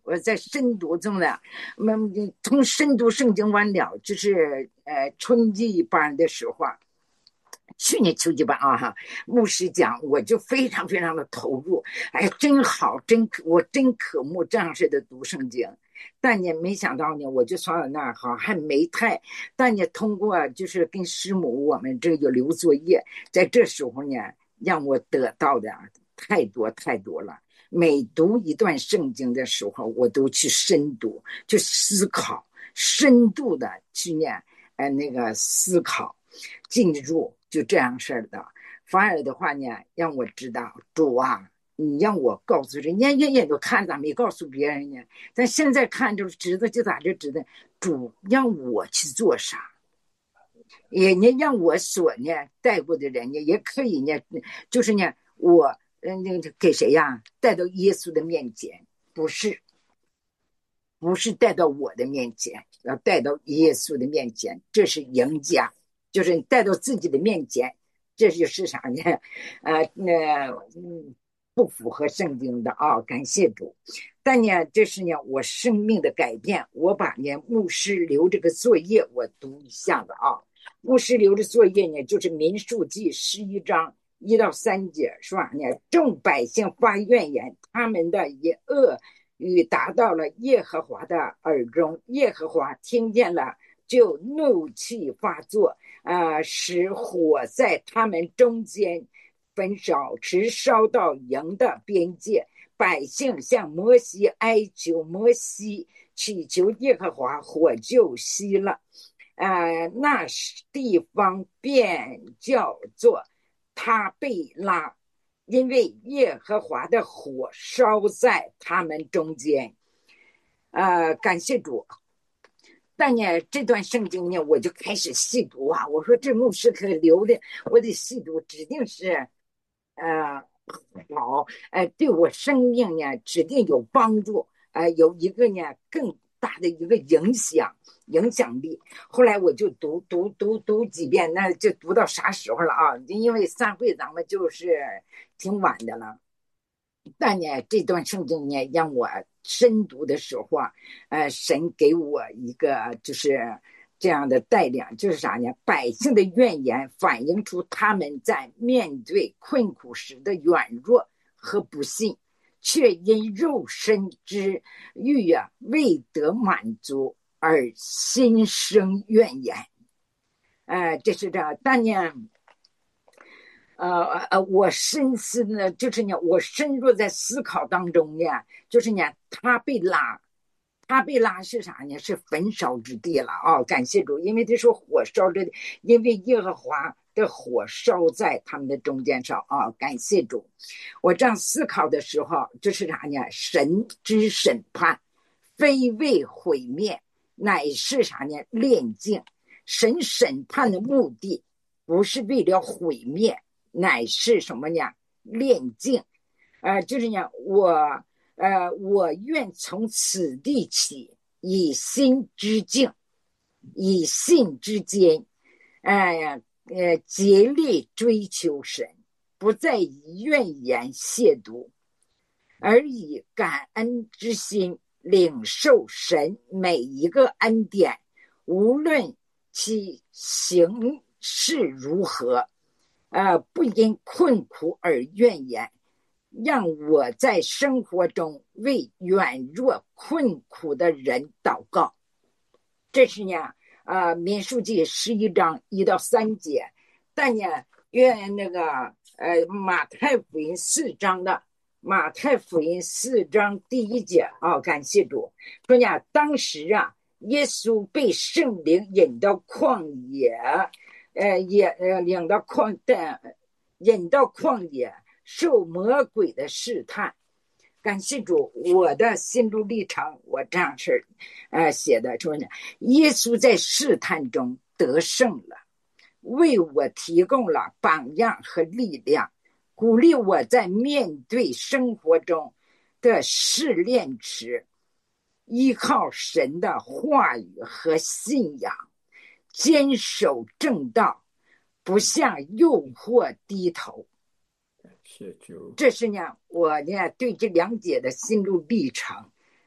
我在深读中呢，嗯，从深读圣经完了，就是呃春季班的时候啊，去年秋季班啊哈，牧师讲，我就非常非常的投入，哎，真好，真我真渴慕这样式的读圣经。但呢，没想到呢，我就说到那儿哈，还没太，但呢，通过就是跟师母我们这个留作业，在这时候呢，让我得到的太多太多了。每读一段圣经的时候，我都去深读，去思考，深度的去呢，呃，那个思考，进入，就这样式儿的。反而的话呢，让我知道主啊，你让我告诉人家，人家都看咋没告诉别人呢？但现在看着知道就咋就知道，主让我去做啥，也呢让我所呢带过的人呢，也可以呢，就是呢我嗯那个给谁呀带到耶稣的面前，不是不是带到我的面前，要带到耶稣的面前，这是赢家，就是带到自己的面前，这就是啥呢？呃，那嗯，不符合圣经的啊，感谢主。但呢，这是呢我生命的改变。我把呢牧师留这个作业，我读一下子啊。牧师留的作业呢，就是民数记十一章一到三节，说啥呢？众百姓发怨言，他们的也恶语达到了耶和华的耳中，耶和华听见了，就怒气发作，啊、呃，使火在他们中间焚烧，直烧到营的边界。百姓向摩西哀求，摩西祈求耶和华，火就熄了。呃，那地方便叫做他贝拉，因为耶和华的火烧在他们中间。呃，感谢主。但呢，这段圣经呢，我就开始细读啊。我说这牧师可留的，我得细读，指定是，呃，好，呃，对我生命呢，指定有帮助，呃，有一个呢更大的一个影响影响力。后来我就读读读读几遍，那就读到啥时候了啊？因为散会咱们就是挺晚的了。但呢，这段圣经呢，让我深读的时候啊，呃，神给我一个就是这样的带领，就是啥呢？百姓的怨言反映出他们在面对困苦时的软弱和不信，却因肉身之欲啊未得满足而心生怨言。呃，这是这样，但呢。呃呃，我深思呢，就是呢，我深入在思考当中呢，就是呢，他被拉，他被拉是啥呢？是焚烧之地了啊！感谢主，因为这是火烧之地，因为耶和华的火烧在他们的中间上啊！感谢主，我这样思考的时候，就是啥呢？神之审判，非为毁灭，乃是啥呢？炼净。神审判的目的不是为了毁灭。乃是什么呢？炼净，呃，就是呢，我呃，我愿从此地起，以心之境，以信之坚，哎、呃，呃，竭力追求神，不再以怨言亵渎，而以感恩之心领受神每一个恩典，无论其形式如何。呃，不因困苦而怨言，让我在生活中为软弱困苦的人祷告。这是呢，呃，民数记十一章一到三节。但呢，愿那个呃马太福音四章的马太福音四章第一节啊、哦，感谢主说呢，当时啊，耶稣被圣灵引到旷野。呃，也呃领到旷的，引到旷野，受魔鬼的试探。感谢主，我的心路历程，我这样是呃写的，说呢，耶稣在试探中得胜了，为我提供了榜样和力量，鼓励我在面对生活中的试炼时，依靠神的话语和信仰。坚守正道，不向诱惑低头。这是呢，我呢对这两节的心路历程，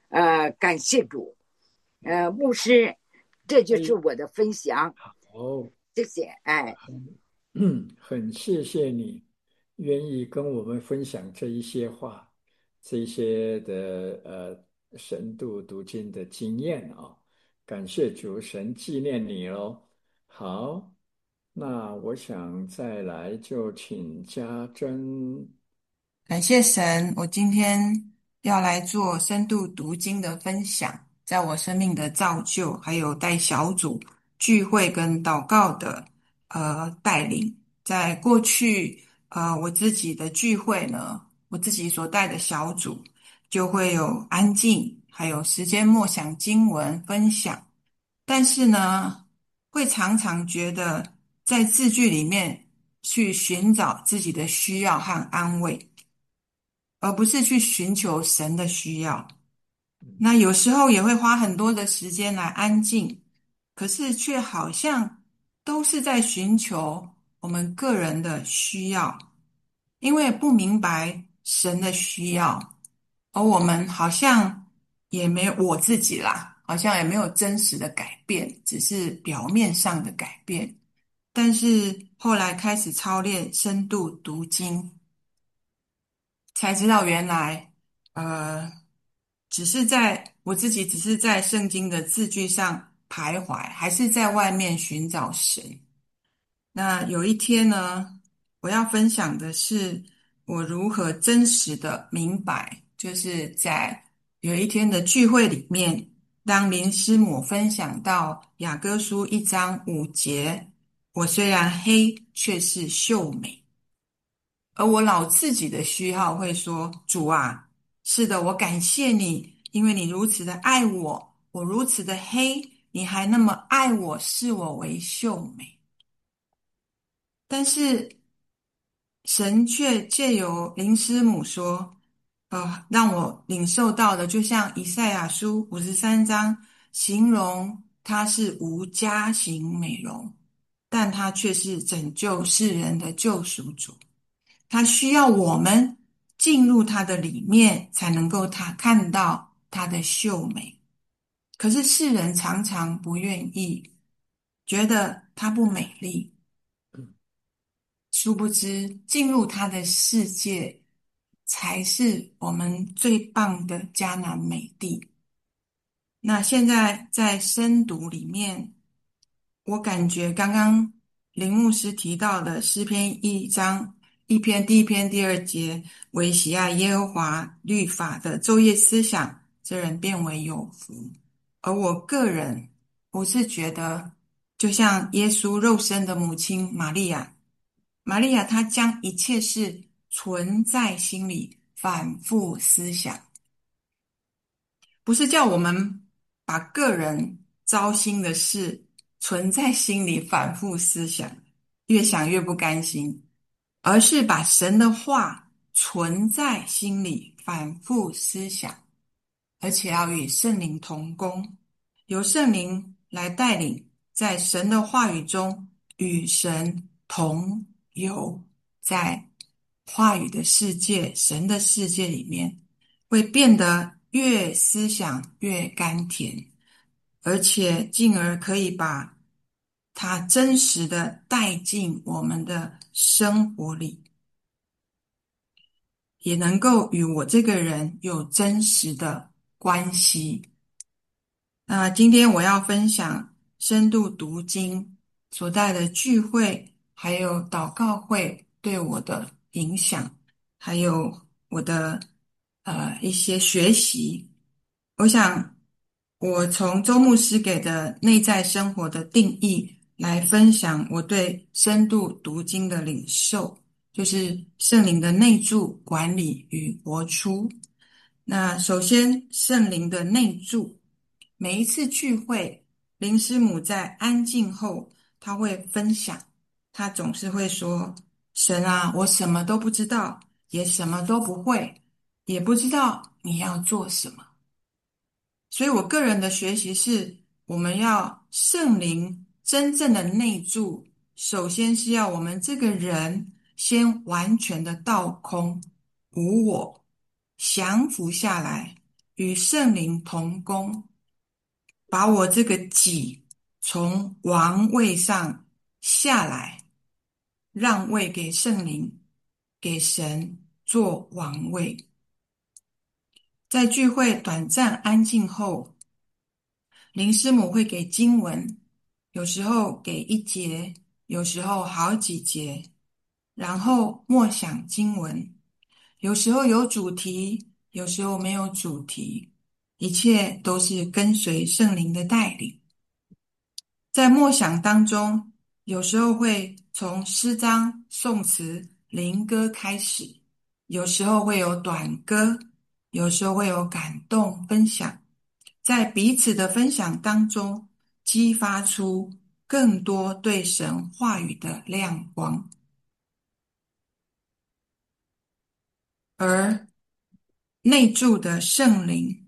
呃，感谢主。呃，牧师，这就是哎， 我的分享， 好， 谢谢。哎， 很嗯，很谢谢你愿意跟我们分享这一些话，这一些的呃深度读经的经验啊，感谢主神纪念你喽。好，那我想再来就请家珍。 感谢神，我今天要来做深度读经的分享，在我生命的造就，还有带小组聚会跟祷告的呃带领。在过去呃我自己的聚会呢，我自己所带的小组就会有安静，还有时间默想经文分享，但是呢，会常常觉得在字句里面去寻找自己的需要和安慰。而不是去寻求神的需要。那有时候也会花很多的时间来安静，可是却好像都是在寻求我们个人的需要，因为不明白神的需要，而我们好像也没有我自己啦，好像也没有真实的改变，只是表面上的改变。但是后来开始操练深度读经，才知道原来，呃，只是在我自己只是在圣经的字句上徘徊，还是在外面寻找神。那有一天呢，我要分享的是我如何真实的明白，就是在有一天的聚会里面，当林师母分享到雅歌书一章五节，我虽然黑，却是秀美。而我老自己的虚号会说：主啊，是的，我感谢你，因为你如此的爱我，我如此的黑，你还那么爱我，视我为秀美。但是神却借由林师母说，呃，让我领受到的，就像以赛亚书五十三章形容他是无家型美容，但他却是拯救世人的救赎主。他需要我们进入他的里面，才能够他看到他的秀美。可是世人常常不愿意，觉得她不美丽，殊不知进入他的世界，才是我们最棒的迦南美地。那现在在深读里面，我感觉刚刚林牧师提到的诗篇一章一篇第一篇第二节，为喜爱耶和华律法的昼夜思想，这人变为有福。而我个人，我是觉得，就像耶稣肉身的母亲玛利亚，玛利亚她将一切事存在心里，反复思想。不是叫我们把个人糟心的事存在心里反复思想，越想越不甘心，而是把神的话存在心里反复思想，而且要与圣灵同工，由圣灵来带领，在神的话语中与神同游，在话语的世界、神的世界里面，会变得越思想越甘甜，而且进而可以把它真实的带进我们的生活里，也能够与我这个人有真实的关系。那今天我要分享深度读经所带的聚会，还有祷告会对我的影响，还有我的呃一些学习。我想，我从周牧师给的内在生活的定义来分享我对深度读经的领受，就是圣灵的内住、管理与活出。那首先，圣灵的内住。每一次聚会，林师母在安静后，她会分享，她总是会说：神啊，我什么都不知道，也什么都不会，也不知道你要做什么。所以我个人的学习是，我们要圣灵真正的内住，首先是要我们这个人先完全的倒空，无我，降服下来， 与圣灵同工，把我这个己从王位上下来，让位给圣灵，给神做王位。在聚会短暂安静后，林师母会给经文，有时候给一节，有时候好几节，然后默想经文，有时候有主题，有时候没有主题，一切都是跟随圣灵的带领。在默想当中，有时候会从诗章、颂词、灵歌开始，有时候会有短歌，有时候会有感动分享，在彼此的分享当中，激发出更多对神话语的亮光。而内住的圣灵，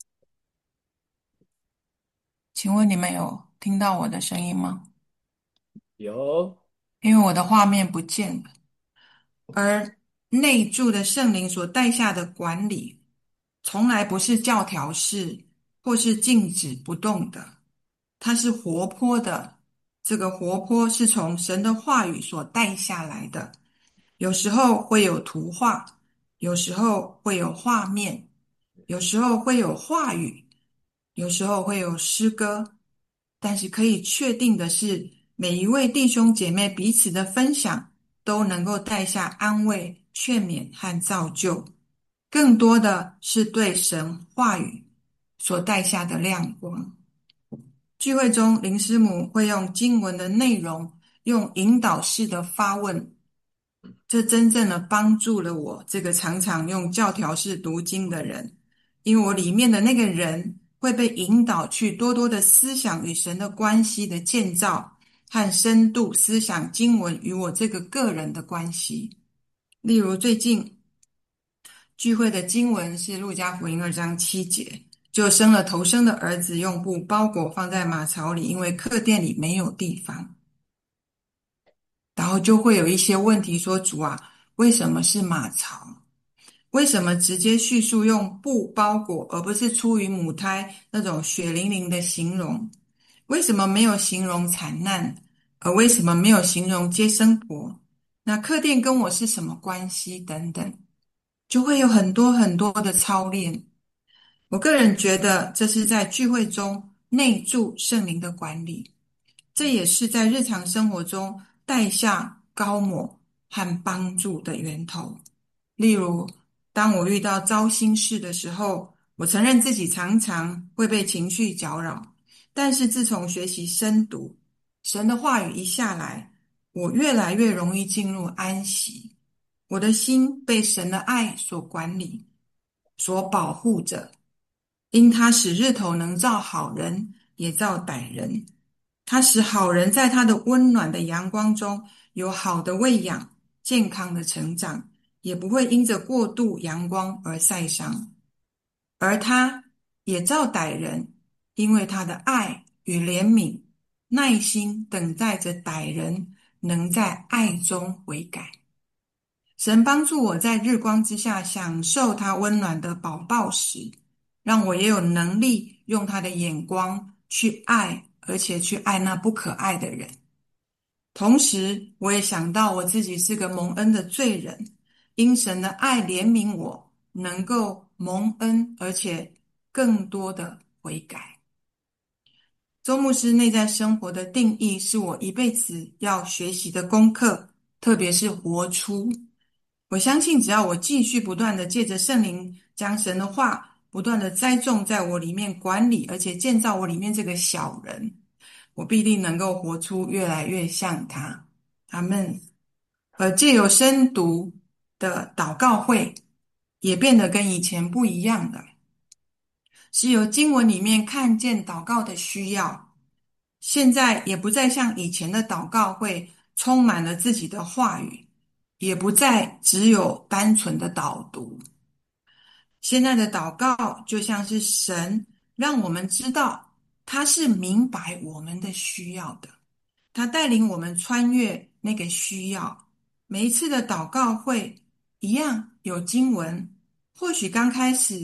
请问你们有听到我的声音吗？ 有。 因为我的画面不见了。而内住的圣灵所带下的管理，从来不是教条式或是静止不动的，它是活泼的。这个活泼是从神的话语所带下来的，有时候会有图画，有时候会有画面，有时候会有话语，有时候会有诗歌。但是可以确定的是，每一位弟兄姐妹彼此的分享都能够带下安慰、劝勉和造就，更多的是对神话语所带下的亮光。聚会中，林师母会用经文的内容，用引导式的发问，这真正的帮助了我这个常常用教条式读经的人，因为我里面的那个人会被引导去多多的思想与神的关系的建造和深度思想经文与我这个个人的关系。例如最近聚会的经文是路加福音二章七节，就生了头生的儿子，用布包裹放在马槽里，因为客店里没有地方。然后就会有一些问题说，主啊，为什么是马槽？为什么直接叙述用布包裹，而不是出于母胎那种血淋淋的形容？为什么没有形容惨难？而为什么没有形容接生婆？那客店跟我是什么关系？等等，就会有很多很多的操练。我个人觉得这是在聚会中内住圣灵的管理，这也是在日常生活中带下高抹和帮助的源头。例如，当我遇到糟心事的时候，我承认自己常常会被情绪搅扰，但是自从学习深读神的话语一下来，我越来越容易进入安息。我的心被神的爱所管理，所保护着，因他使日头能照好人，也照歹人。他使好人在他的温暖的阳光中有好的喂养，健康的成长，也不会因着过度阳光而晒伤。而他也照歹人，因为他的爱与怜悯、耐心等待着歹人能在爱中悔改。神帮助我在日光之下享受他温暖的宝宝时，让我也有能力用他的眼光去爱，而且去爱那不可爱的人。同时，我也想到我自己是个蒙恩的罪人，因神的爱怜悯我，能够蒙恩，而且更多的悔改。周牧师内在生活的定义是我一辈子要学习的功课，特别是活出。我相信只要我继续不断的借着圣灵将神的话不断的栽种在我里面管理，而且建造我里面这个小人，我必定能够活出越来越像他。阿们。而藉由深读的祷告会也变得跟以前不一样了，是由经文里面看见祷告的需要，现在也不再像以前的祷告会充满了自己的话语，也不再只有单纯的导读。现在的祷告就像是神让我们知道他是明白我们的需要的，他带领我们穿越那个需要。每一次的祷告会一样有经文，或许刚开始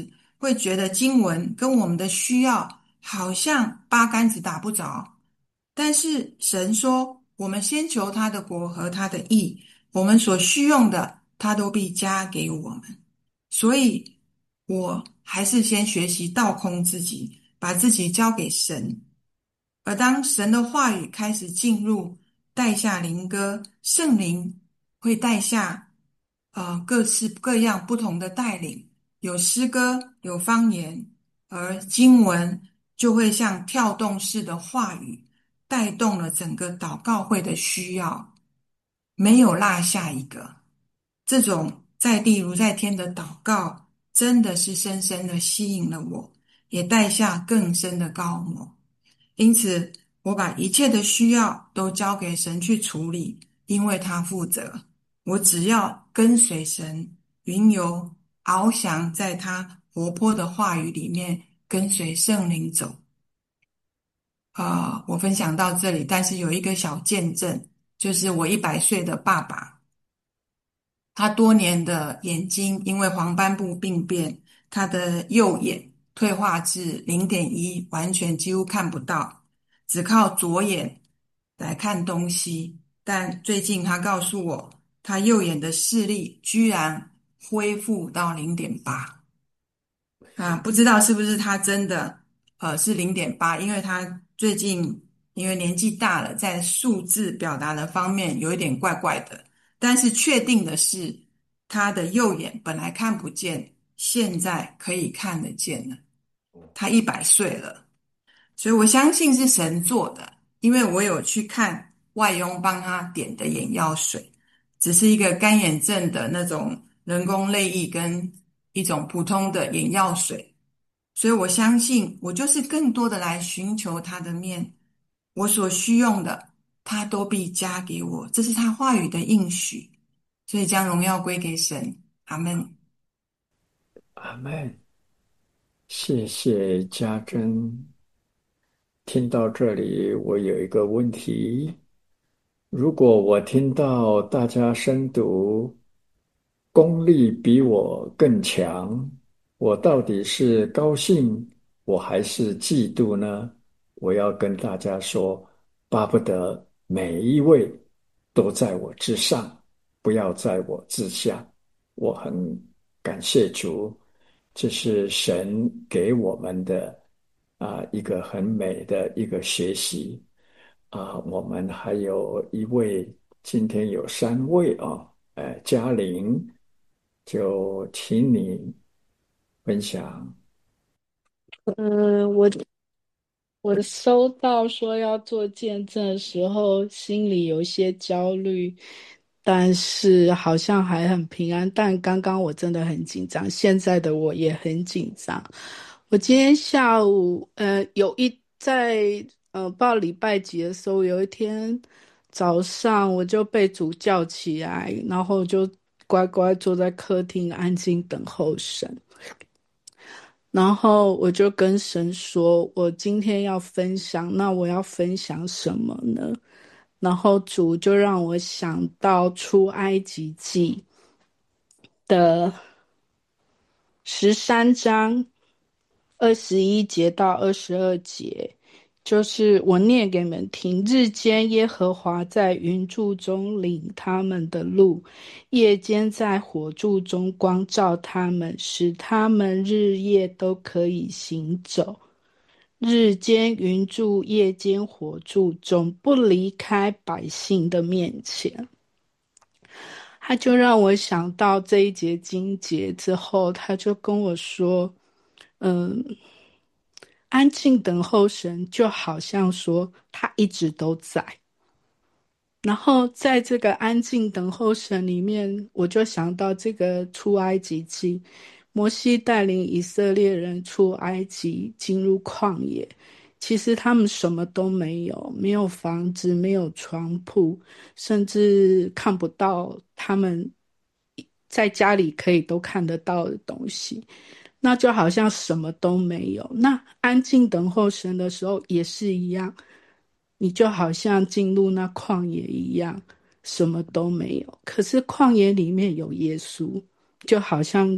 会觉得经文跟我们的需要好像八竿子打不着。但是神说，我们先求他的国和他的义，我们所需用的，他都必加给我们。所以，我还是先学习倒空自己，把自己交给神。而当神的话语开始进入带下灵歌，圣灵会带下呃各式各样不同的带领，有诗歌，有方言，而经文就会像跳动式的话语，带动了整个祷告会的需要，没有落下一个。这种在地如在天的祷告，真的是深深的吸引了我，也带下更深的高摩。因此，我把一切的需要都交给神去处理，因为他负责。我只要跟随神，云游翱翔在他活泼的话语里面，跟随圣灵走。啊、呃我分享到这里，但是有一个小见证，就是我一百岁的爸爸，他多年的眼睛因为黄斑部病变，他的右眼退化至零点一，完全几乎看不到，只靠左眼来看东西。但最近他告诉我，他右眼的视力居然恢复到零点八。啊，不知道是不是他真的呃是零点八，因为他最近因为年纪大了，在数字表达的方面有一点怪怪的。但是确定的是，他的右眼本来看不见，现在可以看得见了。他一百岁了，所以我相信是神做的，因为我有去看外佣帮他点的眼药水，只是一个干眼症的那种人工泪液跟一种普通的眼药水，所以我相信我就是更多的来寻求他的面，我所需用的，他都必加给我，这是他话语的应许，所以将荣耀归给神。阿们。 阿门。谢谢家珍。听到这里，我有一个问题：如果我听到大家深读功力比我更强，我到底是高兴，我还是嫉妒呢？我要跟大家说，巴不得每一位都在我之上，不要在我之下。我很感谢主，这是神给我们的啊、一个很美的一个学习啊。我们还有一位，今天有三位啊，呃，嘉玲，就请你分享。 嗯，我我收到说要做见证的时候，心里有一些焦虑，但是好像还很平安。但刚刚我真的很紧张，现在的我也很紧张。我今天下午，呃，有一在呃报礼拜几的时候，有一天早上我就被主叫起来，然后就乖乖坐在客厅安静等候神。然后我就跟神说，我今天要分享，那我要分享什么呢？然后主就让我想到出埃及记的十三章二十一节到二十二节，就是我念给你们听。日间耶和华在云柱中领他们的路，夜间在火柱中光照他们，使他们日夜都可以行走。日间云柱，夜间火柱，总不离开百姓的面前。他就让我想到这一节经节之后，他就跟我说，嗯，安静等候神，就好像说他一直都在。然后在这个安静等候神里面，我就想到这个出埃及记，摩西带领以色列人出埃及，进入旷野。其实他们什么都没有，没有房子，没有床铺，甚至看不到他们在家里可以都看得到的东西。那就好像什么都没有。那安静等候神的时候也是一样，你就好像进入那旷野一样，什么都没有。可是旷野里面有耶稣，就好像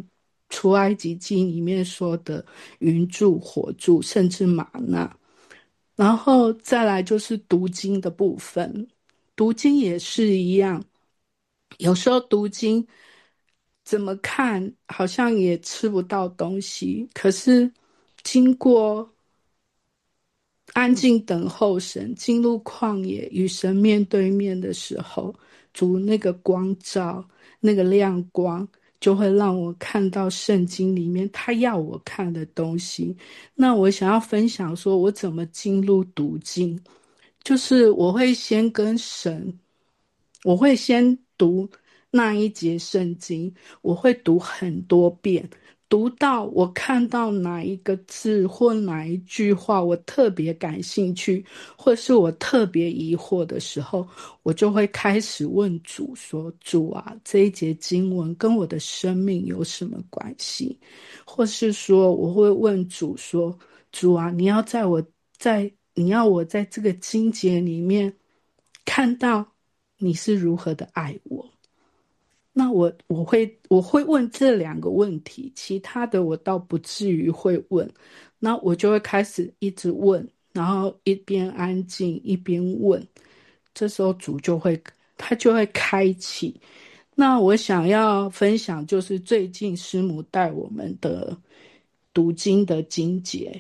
出埃及记里面说的云柱、火柱，甚至玛纳。然后再来就是读经的部分，读经也是一样，有时候读经怎么看好像也吃不到东西，可是经过安静等候神，进入旷野与神面对面的时候，主那个光照，那个亮光，就会让我看到圣经里面他要我看的东西。那我想要分享说，我怎么进入读经，就是我会先跟神，我会先读那一节圣经，我会读很多遍，读到我看到哪一个字或哪一句话我特别感兴趣，或是我特别疑惑的时候，我就会开始问主说：主啊，这一节经文跟我的生命有什么关系？或是说我会问主说：主啊，你要在我在你要我在这个经节里面看到你是如何的爱我。那我我会我会问这两个问题，其他的我倒不至于会问。那我就会开始一直问，然后一边安静一边问，这时候主就会他就会开启。那我想要分享就是最近师母带我们的读经的经节。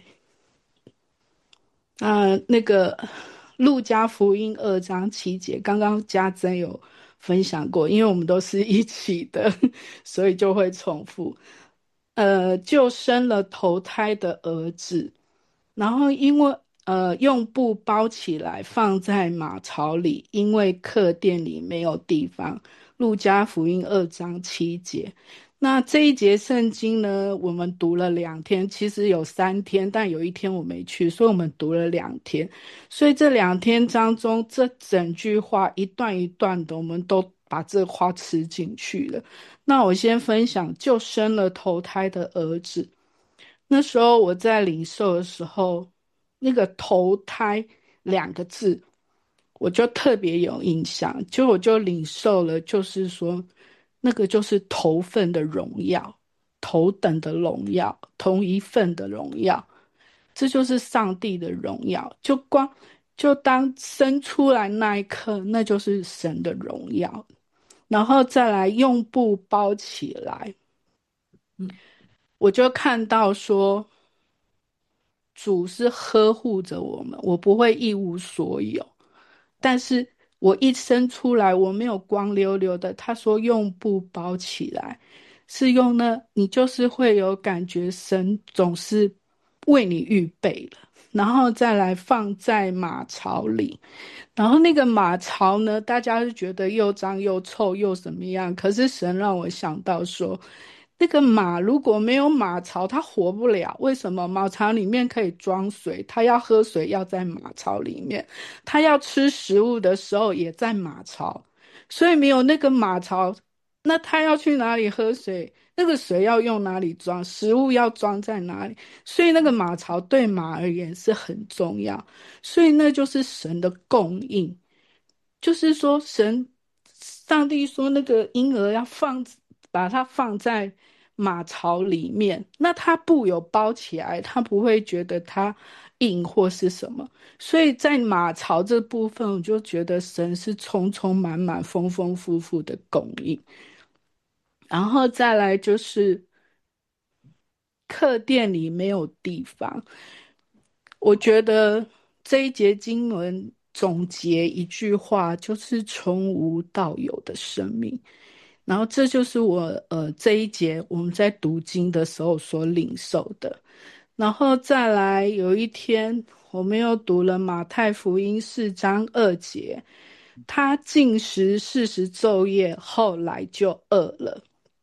啊，那个路加福音二章七节，刚刚家珍有分享过，因为我们都是一起的，所以就会重复。呃，就生了头胎的儿子，然后因为呃用布包起来放在马槽里，因为客店里没有地方。路加福音二章七节。那这一节圣经呢，我们读了两天，其实有三天，但有一天我没去，所以我们读了两天。所以这两天当中，这整句话一段一段的，我们都把这话吃进去了。那我先分享，就生了头胎的儿子。那时候我在领受的时候，那个头胎两个字，我就特别有印象，就我就领受了，就是说，那个就是头份的荣耀，头等的荣耀，同一份的荣耀，这就是上帝的荣耀。就光就当生出来那一刻，那就是神的荣耀，然后再来用布包起来，我就看到说，主是呵护着我们，我不会一无所有。但是我一生出来，我没有光溜溜的。他说用布包起来，是用那，你就是会有感觉，神总是为你预备了，然后再来放在马槽里。然后那个马槽呢，大家是觉得又脏又臭又怎么样？可是神让我想到说，那个马如果没有马槽，它活不了。为什么？马槽里面可以装水，它要喝水要在马槽里面，它要吃食物的时候也在马槽，所以没有那个马槽，那它要去哪里喝水？那个水要用哪里装？食物要装在哪里？所以那个马槽对马而言是很重要。所以那就是神的供应，就是说神，上帝说那个婴儿要放，把它放在马槽里面，那他布有包起来，他不会觉得它硬或是什么，所以在马槽这部分，我就觉得神是充充满满、丰丰富富的供应。然后再来就是客店里没有地方，我觉得这一节经文总结一句话，就是从无到有的生命。然后这就是我呃这一节我们在读经的时候所领受的。然后再来有一天，我们又读了马太福音四章二节，他禁食四十昼夜，后来就饿了。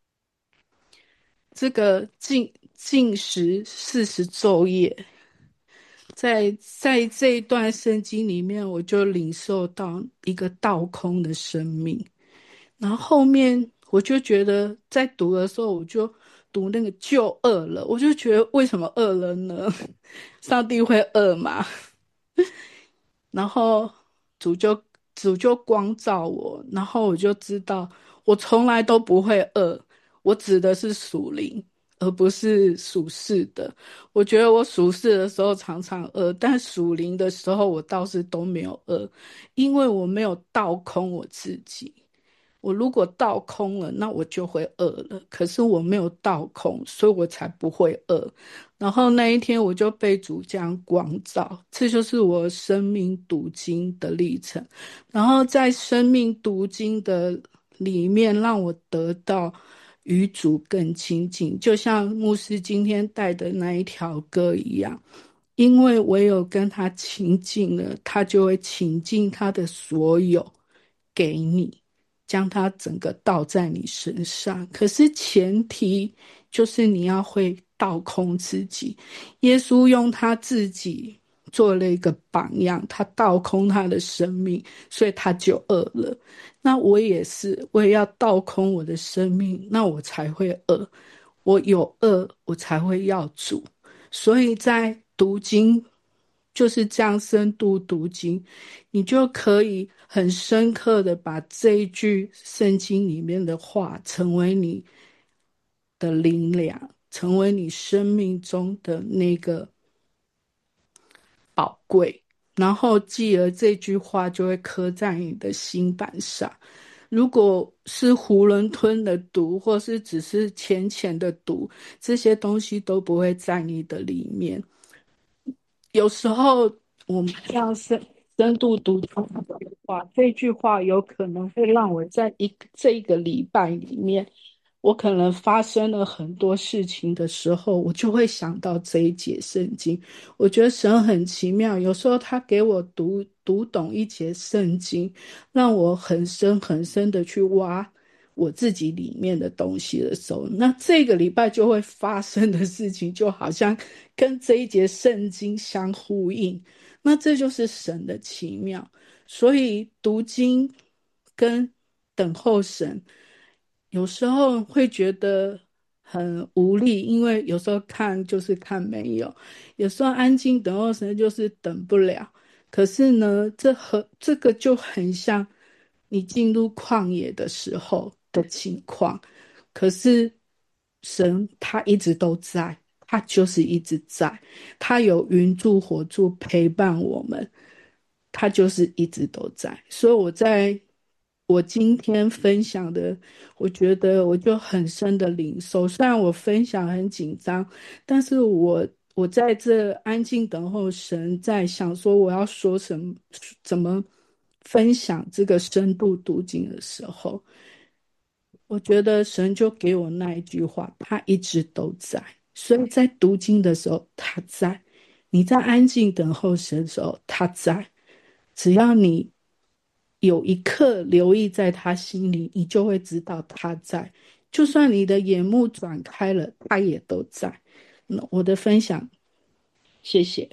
这个禁禁食四十昼夜，在在这一段圣经里面，我就领受到一个倒空的生命。然后后面我就觉得，在读的时候，我就读那个就饿了，我就觉得为什么饿了呢？上帝会饿吗？然后主就主就光照我，然后我就知道，我从来都不会饿。我指的是属灵， 而不是属世的。我觉得我属世的时候常常饿，但属灵的时候我倒是都没有饿，因为我没有倒空我自己。我如果倒空了，那我就会饿了。可是我没有倒空，所以我才不会饿。然后那一天我就被主这样光照，这就是我生命读经的历程。然后在生命读经的里面，让我得到与主更亲近，就像牧师今天带的那一条歌一样。因为唯有跟他亲近了，他就会倾尽他的所有给你，将他整个倒在你身上。可是前提就是你要会倒空自己。耶稣用他自己做了一个榜样，他倒空他的生命，所以他就饿了。那我也是，我也要倒空我的生命，那我才会饿。我有饿，我才会要主。所以在读经就是这样深度读经，你就可以很深刻的把这一句圣经里面的话成为你的灵粮，成为你生命中的那个宝贵，然后继而这句话就会刻在你的心板上。如果是囫囵吞的读，或是只是浅浅的读，这些东西都不会在你的里面。有时候我们这样深深度读这句话，这句话有可能会让我在一这一个礼拜里面，我可能发生了很多事情的时候，我就会想到这一节圣经。我觉得神很奇妙，有时候他给我读读懂一节圣经，让我很深很深的去挖我自己里面的东西的时候，那这个礼拜就会发生的事情，就好像跟这一节圣经相呼应。那这就是神的奇妙。所以读经跟等候神，有时候会觉得很无力，因为有时候看就是看没有，有时候安静等候神就是等不了。可是呢，这和这个就很像你进入旷野的时候的情况。可是神他一直都在，他就是一直在，他有云柱火柱陪伴我们，他就是一直都在。所以我在我今天分享的，我觉得我就很深的领受。虽然我分享很紧张，但是我我在这安静等候神，在想说我要说什么，怎么分享这个深度读经的时候，我觉得神就给我那一句话，他一直都在。所以在读经的时候，他在；你在安静等候神的时候，他在。只要你有一刻留意在他心里，你就会知道他在。就算你的眼目转开了，他也都在。那我的分享，谢谢。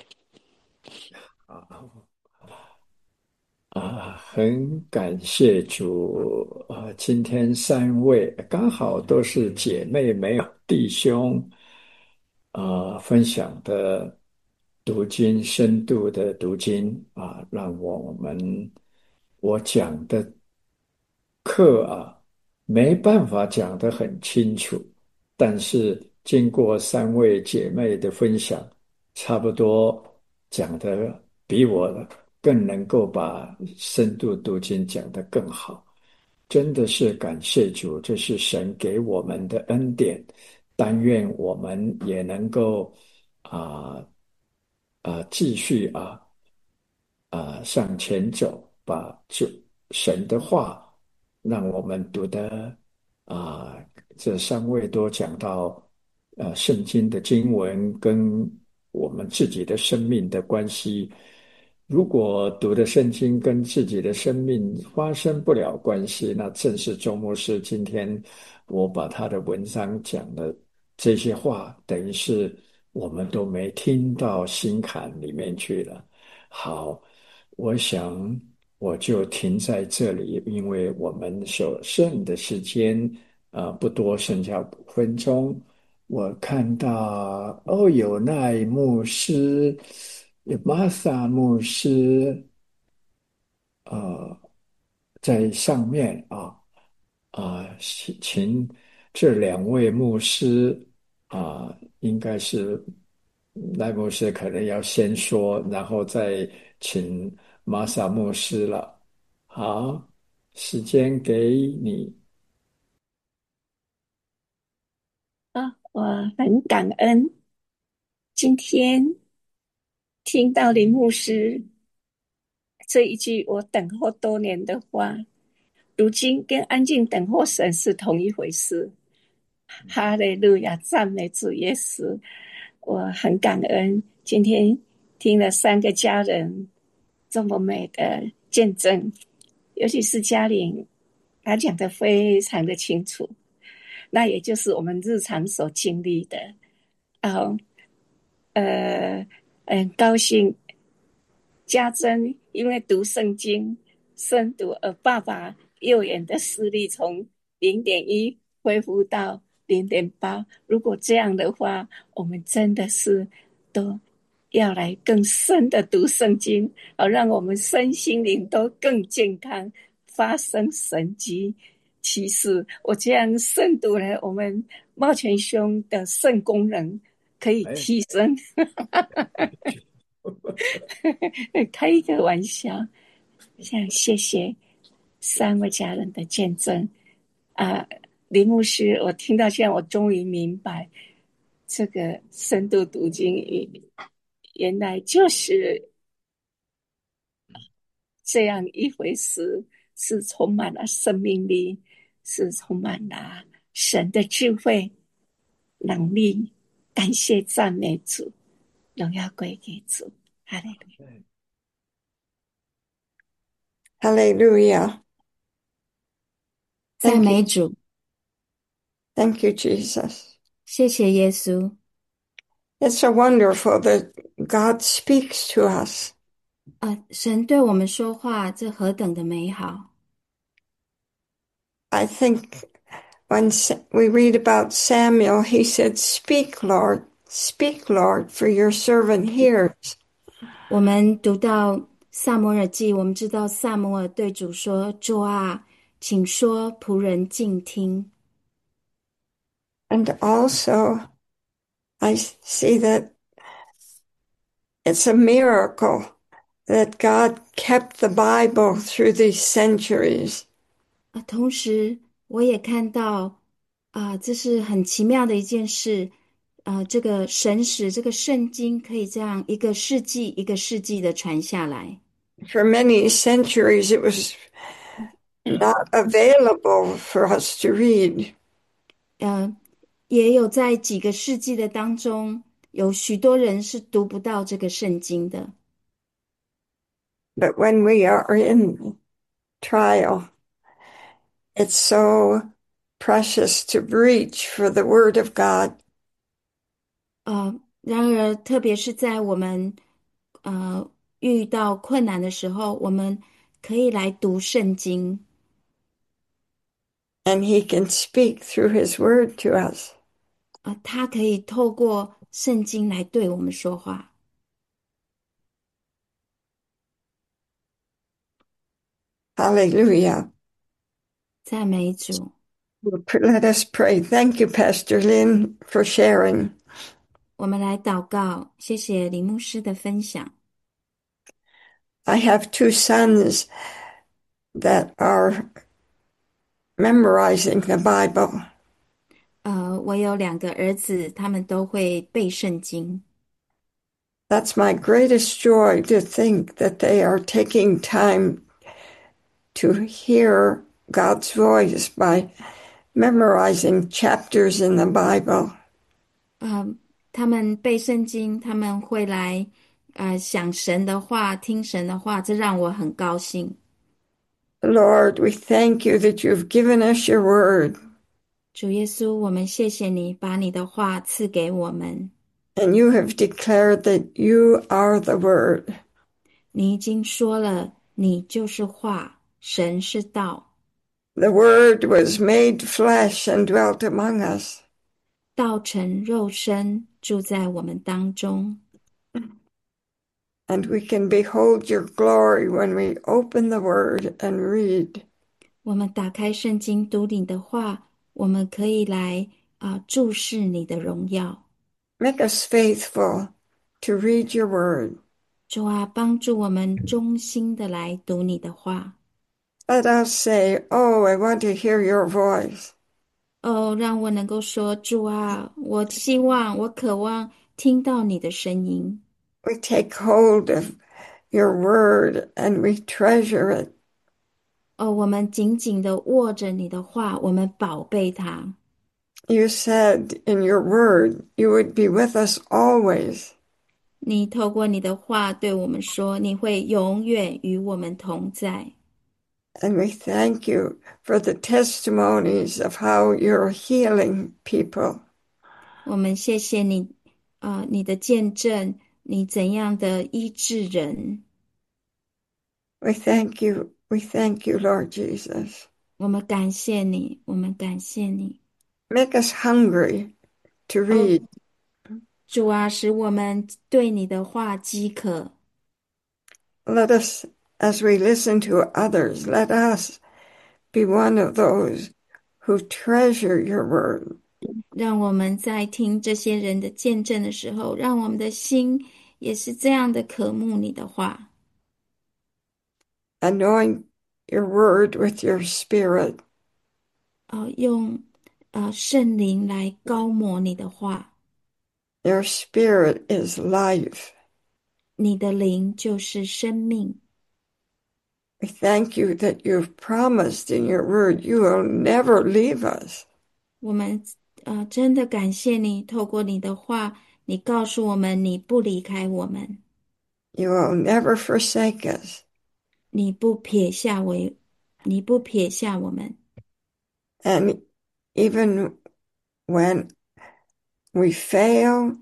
啊啊，很感谢主啊！今天三位刚好都是姐妹，没有弟兄啊，分享的读经深度的读经啊，让我们我讲的课啊，没办法讲得很清楚，但是经过三位姐妹的分享，差不多讲得比我更能够把深度读经讲得更好。真的是感谢主，这是神给我们的恩典。但愿我们也能够啊啊、继续啊啊、向前走，把主神的话让我们读的啊、这三位都讲到呃圣经的经文跟我们自己的生命的关系。如果读的圣经跟自己的生命发生不了关系，那正是周牧师今天我把他的文章讲的这些话，等于是我们都没听到心坎里面去了。好，我想我就停在这里，因为我们所剩的时间呃不多，剩下五分钟。我看到哦，有奈牧师，有玛萨牧师，呃，在上面啊啊，请请这两位牧师啊，应该是赖牧师可能要先说，然后再请玛莎牧师了。好，时间给你。 啊，我很感恩今天听到林牧师这一句我等候多年的话，如今跟安静等候神是同一回事。哈利路亚，赞美主耶稣！我很感恩今天听了三个家人这么美的见证，尤其是嘉玲，她讲得非常的清楚，那也就是我们日常所经历的。啊，呃，很高兴家珍因为读圣经深读，而爸爸右眼的视力从零点一恢复到零点八。如果这样的话，我们真的是都要来更深的读圣经，好让我们身心灵都更健康，发生神迹奇事。我这样深读了我们茂全兄的肾功能可以哎， 提升。开一个玩笑，想谢谢三位家人的见证啊，林牧师，我听到现在，我终于明白这个深度读经原来就是这样一回事，是充满了生命力，是充满了神的智慧能力。感谢赞美主，荣耀归给主。哈利路亚。 Hallelujah. 赞 Thank you. 美主， Thank you, Jesus. 谢谢耶稣。 It's so wonderful that God speaks to us. 啊，神对我们说话，这何等的美好！ I think when we read about Samuel, he said, Speak, Lord, speak, Lord, for your servant hears. 我们读到撒母耳记，我们知道撒母耳对主说：“主啊，请说，仆人静听。” And also, I see that it's a miracle that God kept the Bible through these centuries. 啊，同时我也看到，啊，这是很奇妙的一件事。啊，这个神使这个圣经可以这样一个世纪一个世纪的传下来。 For many centuries, it was not available for us to read. 呃，也有在几个世纪的当中，有许多人是读不到这个圣经的。 But when we are in trial, it's so precious to reach for the Word of God. 呃，然而，特别是在我们呃遇到困难的时候，我们可以来读圣经。 And He can speak through His Word to us. 啊、呃，他可以透过圣经来对我们说话。 Hallelujah. 赞美主。 Let us pray. Thank you, Pastor Lynn, for sharing. 我们来祷告，谢谢林牧师的分享。 I have two sons that are memorizing the Bible. 呃，我有两个儿子，他们都会背圣经。 That's my greatest joy to think that they are taking time to hear God's voice by memorizing chapters in the Bible. 呃，他们背圣经，他们会来呃想神的话，听神的话，这让我很高兴。 Lord, we thank you that you've given us your word. 主耶稣，我们谢谢你把你的话赐给我们。 And you have declared that you are the word. 你已经说了，你就是话，神是道。 The word was made flesh and dwelt among us. 道成肉身，住在我们当中。 And we can behold your glory when we open the word and read. 我们打开圣经读你的话，我们可以来啊、注视你的荣耀。 Make us faithful to read your word. 主啊，帮助我们忠心的来读你的话。 Let us say, oh, I want to hear your voice. 哦，让我能够说，主啊，我希望，我渴望听到你的声音。 We take hold of your word and we treasure it. 哦，我们紧紧的握着你的话，我们宝贝它。 You said in your word you would be with us always. 你透过你的话对我们说，你会永远与我们同在。 And we thank you for the testimonies of how you're healing people. 我们谢谢你，啊、你的见证，你怎样的医治人。 We thank you. We thank you, Lord Jesus. 我们感谢你，我们感谢你。 Make us hungry to 哦， read. 主啊，使我们对你的话饥渴。 Let us, as we listen to others, let us be one of those who treasure your word. 让我们在听这些人的见证的时候，让我们的心也是这样的渴慕你的话。 Anoint your word with your spirit. 哦，用呃圣灵来高抹你的话。 Your spirit is life. 你的灵就是生命。 We thank you that you've promised in your word you will never leave us. 我们呃真的感谢你，透过你的话，你告诉我们你不离开我们， You will never forsake us. 你不撇下为，你不撇下我们。 And even when we fail,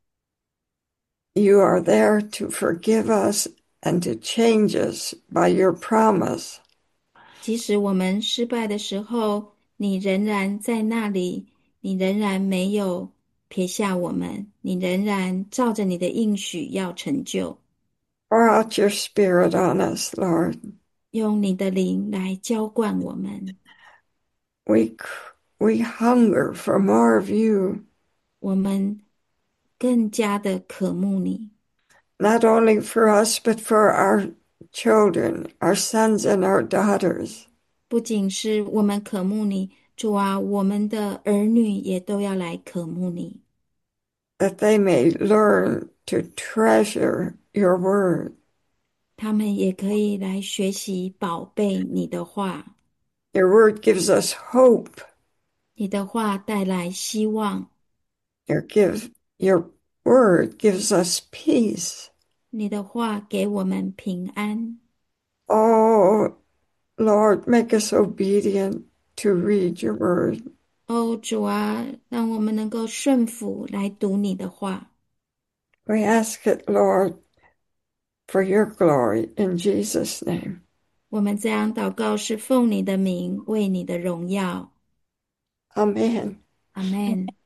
you are there to forgive us and to change us by your promise. 即使我们失败的时候，你仍然在那里，你仍然没有撇下我们，你仍然照着你的应许要成就。 Pour out your spirit on us, Lord. 用你的灵来浇灌我们。 We, we hunger for more of you, 我们更加的渴慕你， not only for us, but for our children, our sons and our daughters. 不仅是我们渴慕你，主啊，我们的儿女也都要来渴慕你， that they may learn to treasure your word. 他们也可以来学习宝贝你的话。 Your word gives us hope. 你的话带来希望， Your, give, your word gives us peace. 你的话给我们平安。 Oh, Lord, make us obedient to read your word. 哦，主啊，让我们能够顺服来读你的话。 We ask it, Lord, for your glory in Jesus' name. 我们这样祷告是奉你的名，为你的荣耀。 Amen. 阿们。